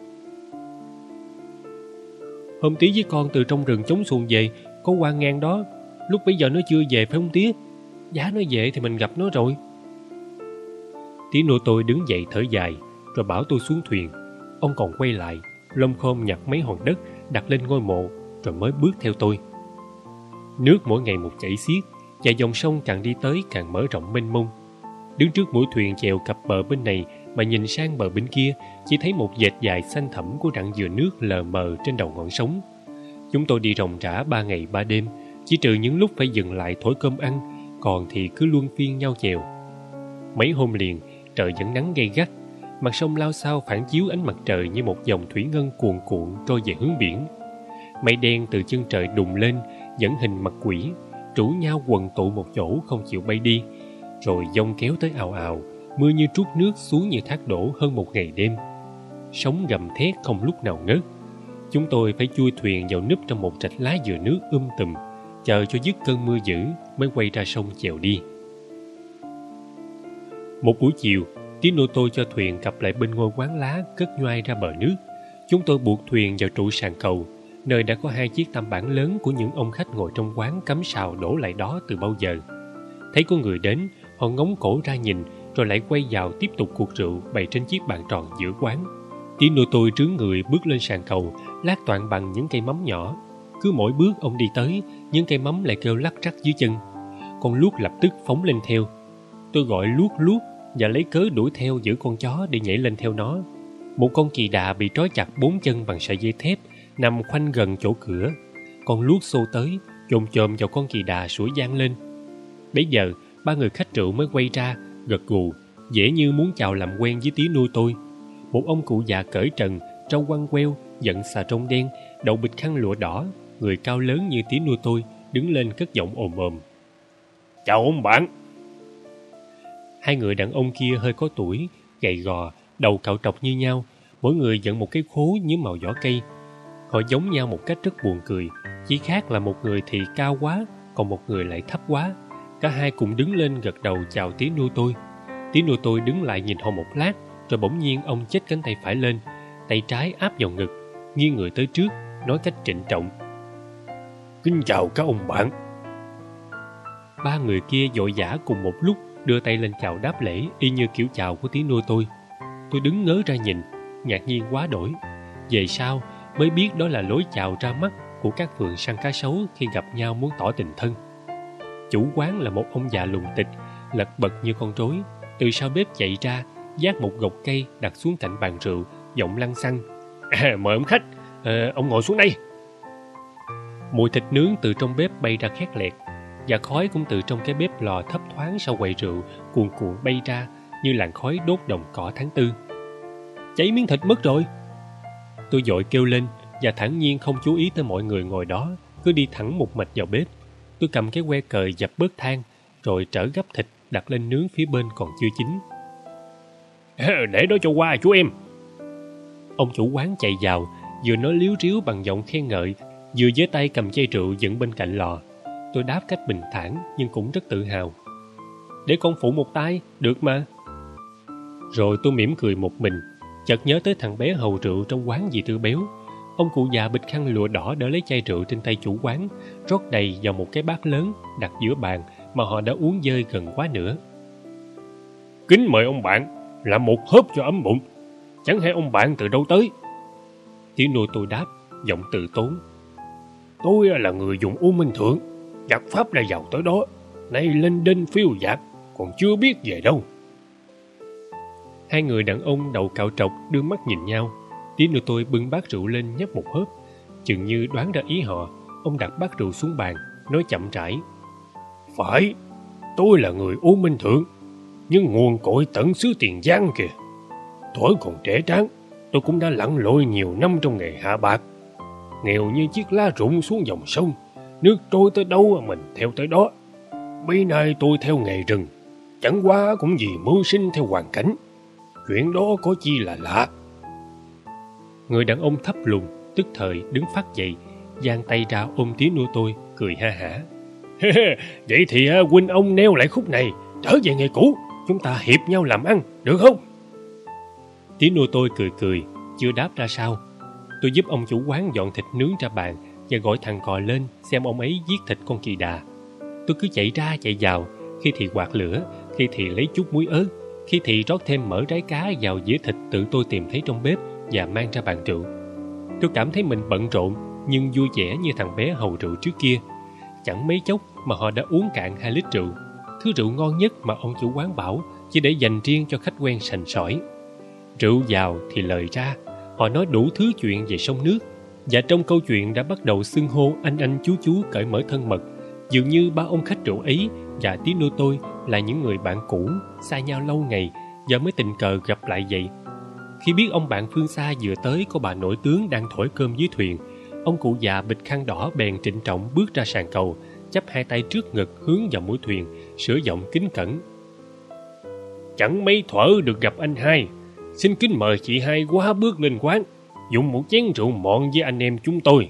Hôm Tía với con từ trong rừng chống xuồng về, có qua ngang đó. Lúc bấy giờ nó chưa về phải không Tía? Giá nó về thì mình gặp nó rồi. Tí nuôi tôi đứng dậy thở dài, rồi bảo tôi xuống thuyền. Ông còn quay lại, lom khom nhặt mấy hòn đất đặt lên ngôi mộ, rồi mới bước theo tôi. Nước mỗi ngày một chảy xiết, và dòng sông càng đi tới càng mở rộng mênh mông. Đứng trước mũi thuyền chèo cặp bờ bên này mà nhìn sang bờ bên kia, chỉ thấy một vệt dài xanh thẳm của rặng dừa nước lờ mờ trên đầu ngọn sóng. Chúng tôi đi ròng rã ba ngày ba đêm, chỉ trừ những lúc phải dừng lại thổi cơm ăn, còn thì cứ luân phiên nhau chèo. Mấy hôm liền, trời vẫn nắng gay gắt, mặt sông lao xao phản chiếu ánh mặt trời như một dòng thủy ngân cuồn cuộn trôi về hướng biển. Mây đen từ chân trời đùng lên, dẫn hình mặt quỷ, rủ nhau quần tụ một chỗ không chịu bay đi, rồi giông kéo tới ào ào, mưa như trút nước xuống như thác đổ hơn một ngày đêm. Sóng gầm thét không lúc nào ngớt. Chúng tôi phải chui thuyền vào núp trong một rạch lá dừa nước um tùm, chờ cho dứt cơn mưa dữ mới quay ra sông chèo đi. Một buổi chiều, Tí nuôi tôi cho thuyền cập lại bên ngôi quán lá cất nhoai ra bờ nước. Chúng tôi buộc thuyền vào trụ sàn cầu, nơi đã có hai chiếc tam bản lớn của những ông khách ngồi trong quán cắm sào đổ lại đó từ bao giờ. Thấy có người đến, họ ngóng cổ ra nhìn, rồi lại quay vào tiếp tục cuộc rượu bày trên chiếc bàn tròn giữa quán. Tí nuôi tôi trướng người bước lên sàn cầu, lát toàn bằng những cây mắm nhỏ. Cứ mỗi bước ông đi tới, những cây mắm lại kêu lắc rắc dưới chân. Con luốc lập tức phóng lên theo. Tôi gọi luốc luốc và lấy cớ đuổi theo giữ con chó để nhảy lên theo nó. Một con kỳ đà bị trói chặt bốn chân bằng sợi dây thép nằm khoanh gần chỗ cửa. Con luốc xô tới, chồm chồm vào con kỳ đà sủa vang lên. Bấy giờ ba người khách rượu mới quay ra, gật gù, dễ như muốn chào làm quen với Tí nuôi tôi. Một ông cụ già cởi trần, râu quăng queo, giận xà trông đen, đầu bịch khăn lụa đỏ, người cao lớn như Tí nuôi tôi, đứng lên cất giọng ồm ồm. Chào ông bạn. Hai người đàn ông kia hơi có tuổi, gầy gò, đầu cạo trọc như nhau, mỗi người dẫn một cái khố nhớ màu vỏ cây. Họ giống nhau một cách rất buồn cười, Chỉ khác là một người thì cao quá, còn một người lại thấp quá. Cả hai cùng đứng lên gật đầu chào tí nuôi tôi. Tí nuôi tôi đứng lại nhìn họ một lát, rồi bỗng nhiên ông chếch cánh tay phải lên, tay trái áp vào ngực, nghiêng người tới trước, nói cách trịnh trọng: Kính chào các ông bạn. Ba người kia vội vã cùng một lúc đưa tay lên chào đáp lễ y như kiểu chào của tí nuôi tôi. Tôi đứng ngớ ra nhìn, ngạc nhiên quá đổi. Về sau mới biết đó là lối chào ra mắt của các phường săn cá sấu khi gặp nhau muốn tỏ tình thân. Chủ quán là một ông già lùng tịch, lật bật như con rối, từ sau bếp chạy ra, vác một gộc cây đặt xuống cạnh bàn rượu, giọng lăng xăng: À, mời ông khách, à, ông ngồi xuống đây. Mùi thịt nướng từ trong bếp bay ra khét lẹt, và khói cũng từ trong cái bếp lò thấp thoáng sau quầy rượu cuồn cuộn bay ra như làn khói đốt đồng cỏ tháng tư. Cháy miếng thịt mất rồi! Tôi vội kêu lên và thản nhiên không chú ý tới mọi người ngồi đó, cứ đi thẳng một mạch vào bếp. Tôi cầm cái que cời dập bớt than, rồi trở gấp thịt đặt lên nướng phía bên còn chưa chín. Để đó cho qua chú em. Ông chủ quán chạy vào, vừa nói líu ríu bằng giọng khen ngợi, vừa với tay cầm chai rượu dựng bên cạnh lò. Tôi đáp cách bình thản nhưng cũng rất tự hào: Để con phụ một tay, được mà. Rồi tôi mỉm cười một mình, chợt nhớ tới thằng bé hầu rượu trong quán dì Tư Béo. Ông cụ già bịch khăn lụa đỏ đỡ lấy chai rượu trên tay chủ quán, rót đầy vào một cái bát lớn đặt giữa bàn mà họ đã uống dơi gần quá nữa. Kính mời ông bạn, làm một hớp cho ấm bụng. Chẳng hay ông bạn từ đâu tới? Tí nuôi tôi đáp, giọng từ tốn: Tôi là người dùng U Minh Thượng, giặc Pháp đã vào tới đó, nay lên đên phiêu dạt, còn chưa biết về đâu. Hai người đàn ông đầu cạo trọc đưa mắt nhìn nhau. Tí nuôi tôi bưng bát rượu lên nhấp một hớp, chừng như đoán ra ý họ. Ông đặt bát rượu xuống bàn, nói chậm rãi: Phải, tôi là người U Minh Thượng, nhưng nguồn cội tận xứ Tiền Giang kìa. Thuở còn trẻ tráng, tôi cũng đã lặn lội nhiều năm trong nghề hạ bạc. Nghèo như chiếc lá rụng xuống dòng sông, nước trôi tới đâu mình theo tới đó. Bây nay tôi theo nghề rừng, chẳng qua cũng vì mưu sinh theo hoàn cảnh. Chuyện đó có chi là lạ. Người đàn ông thấp lùn tức thời đứng phát dậy, giang tay ra ôm tí nuôi tôi, cười ha hả: Vậy thì huynh ông neo lại khúc này, trở về nghề cũ, chúng ta hiệp nhau làm ăn, được không? Tí nuôi tôi cười cười, chưa đáp ra sao. Tôi giúp ông chủ quán dọn thịt nướng ra bàn và gọi thằng cò lên xem ông ấy giết thịt con kỳ đà. Tôi cứ chạy ra chạy vào, khi thì quạt lửa, khi thì lấy chút muối ớt, khi thì rót thêm mỡ rái cá vào dĩa thịt tự tôi tìm thấy trong bếp và mang ra bàn rượu. Tôi cảm thấy mình bận rộn nhưng vui vẻ như thằng bé hầu rượu trước kia. Chẳng mấy chốc mà họ đã uống cạn hai lít rượu, thứ rượu ngon nhất mà ông chủ quán bảo chỉ để dành riêng cho khách quen sành sỏi. Rượu vào thì lời ra, họ nói đủ thứ chuyện về sông nước, và trong câu chuyện đã bắt đầu xưng hô anh anh chú chú cởi mở thân mật, dường như ba ông khách rượu ấy và tí nuôi tôi là những người bạn cũ xa nhau lâu ngày và mới tình cờ gặp lại vậy. Khi biết ông bạn phương xa vừa tới có bà nội tướng đang thổi cơm dưới thuyền, ông cụ già bịch khăn đỏ bèn trịnh trọng bước ra sàn cầu, chắp hai tay trước ngực hướng vào mũi thuyền, sửa giọng kính cẩn: Chẳng mấy thuở được gặp anh hai, xin kính mời chị hai quá bước lên quán, dùng một chén rượu mọn với anh em chúng tôi.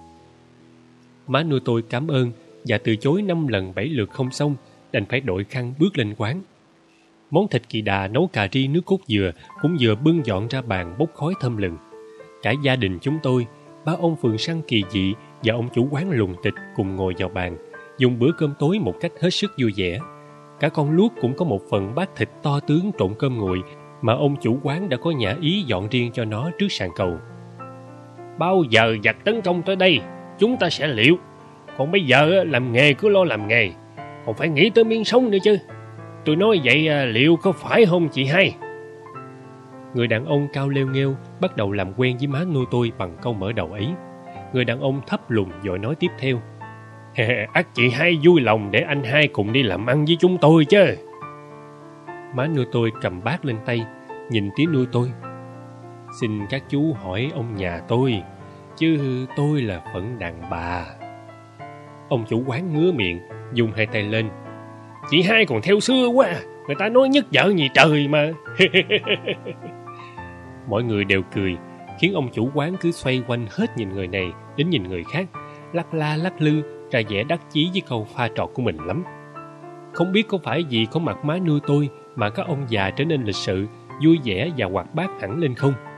Má nuôi tôi cảm ơn và từ chối năm lần bảy lượt không xong, đành phải đội khăn bước lên quán. Món thịt kỳ đà nấu cà ri nước cốt dừa cũng vừa bưng dọn ra bàn bốc khói thơm lừng. Cả gia đình chúng tôi, ba ông phường săn kỳ dị và ông chủ quán lùng tịch cùng ngồi vào bàn, dùng bữa cơm tối một cách hết sức vui vẻ. Cả con luốc cũng có một phần bát thịt to tướng trộn cơm nguội mà ông chủ quán đã có nhã ý dọn riêng cho nó trước sàn cầu. Bao giờ giặc tấn công tới đây, chúng ta sẽ liệu. Còn bây giờ làm nghề cứ lo làm nghề, còn phải nghĩ tới miếng sống nữa chứ. Tôi nói vậy liệu có phải không chị hai? Người đàn ông cao lêu nghêu bắt đầu làm quen với má nuôi tôi bằng câu mở đầu ấy. Người đàn ông thấp lùn vội nói tiếp theo: Ắt chị hai vui lòng để anh hai cùng đi làm ăn với chúng tôi chứ. Má nuôi tôi cầm bát lên tay, nhìn tí nuôi tôi: Xin các chú hỏi ông nhà tôi, chứ tôi là phận đàn bà. Ông chủ quán ngứa miệng, dùng hai tay lên: Chị hai còn theo xưa quá, người ta nói nhất vợ nhì trời mà. Mọi người đều cười, khiến ông chủ quán cứ xoay quanh hết nhìn người này đến nhìn người khác, lắc la lắc lư, ra vẻ đắc chí với câu pha trò của mình lắm. Không biết có phải vì có mặt má nuôi tôi mà các ông già trở nên lịch sự, vui vẻ và hoạt bát hẳn lên không?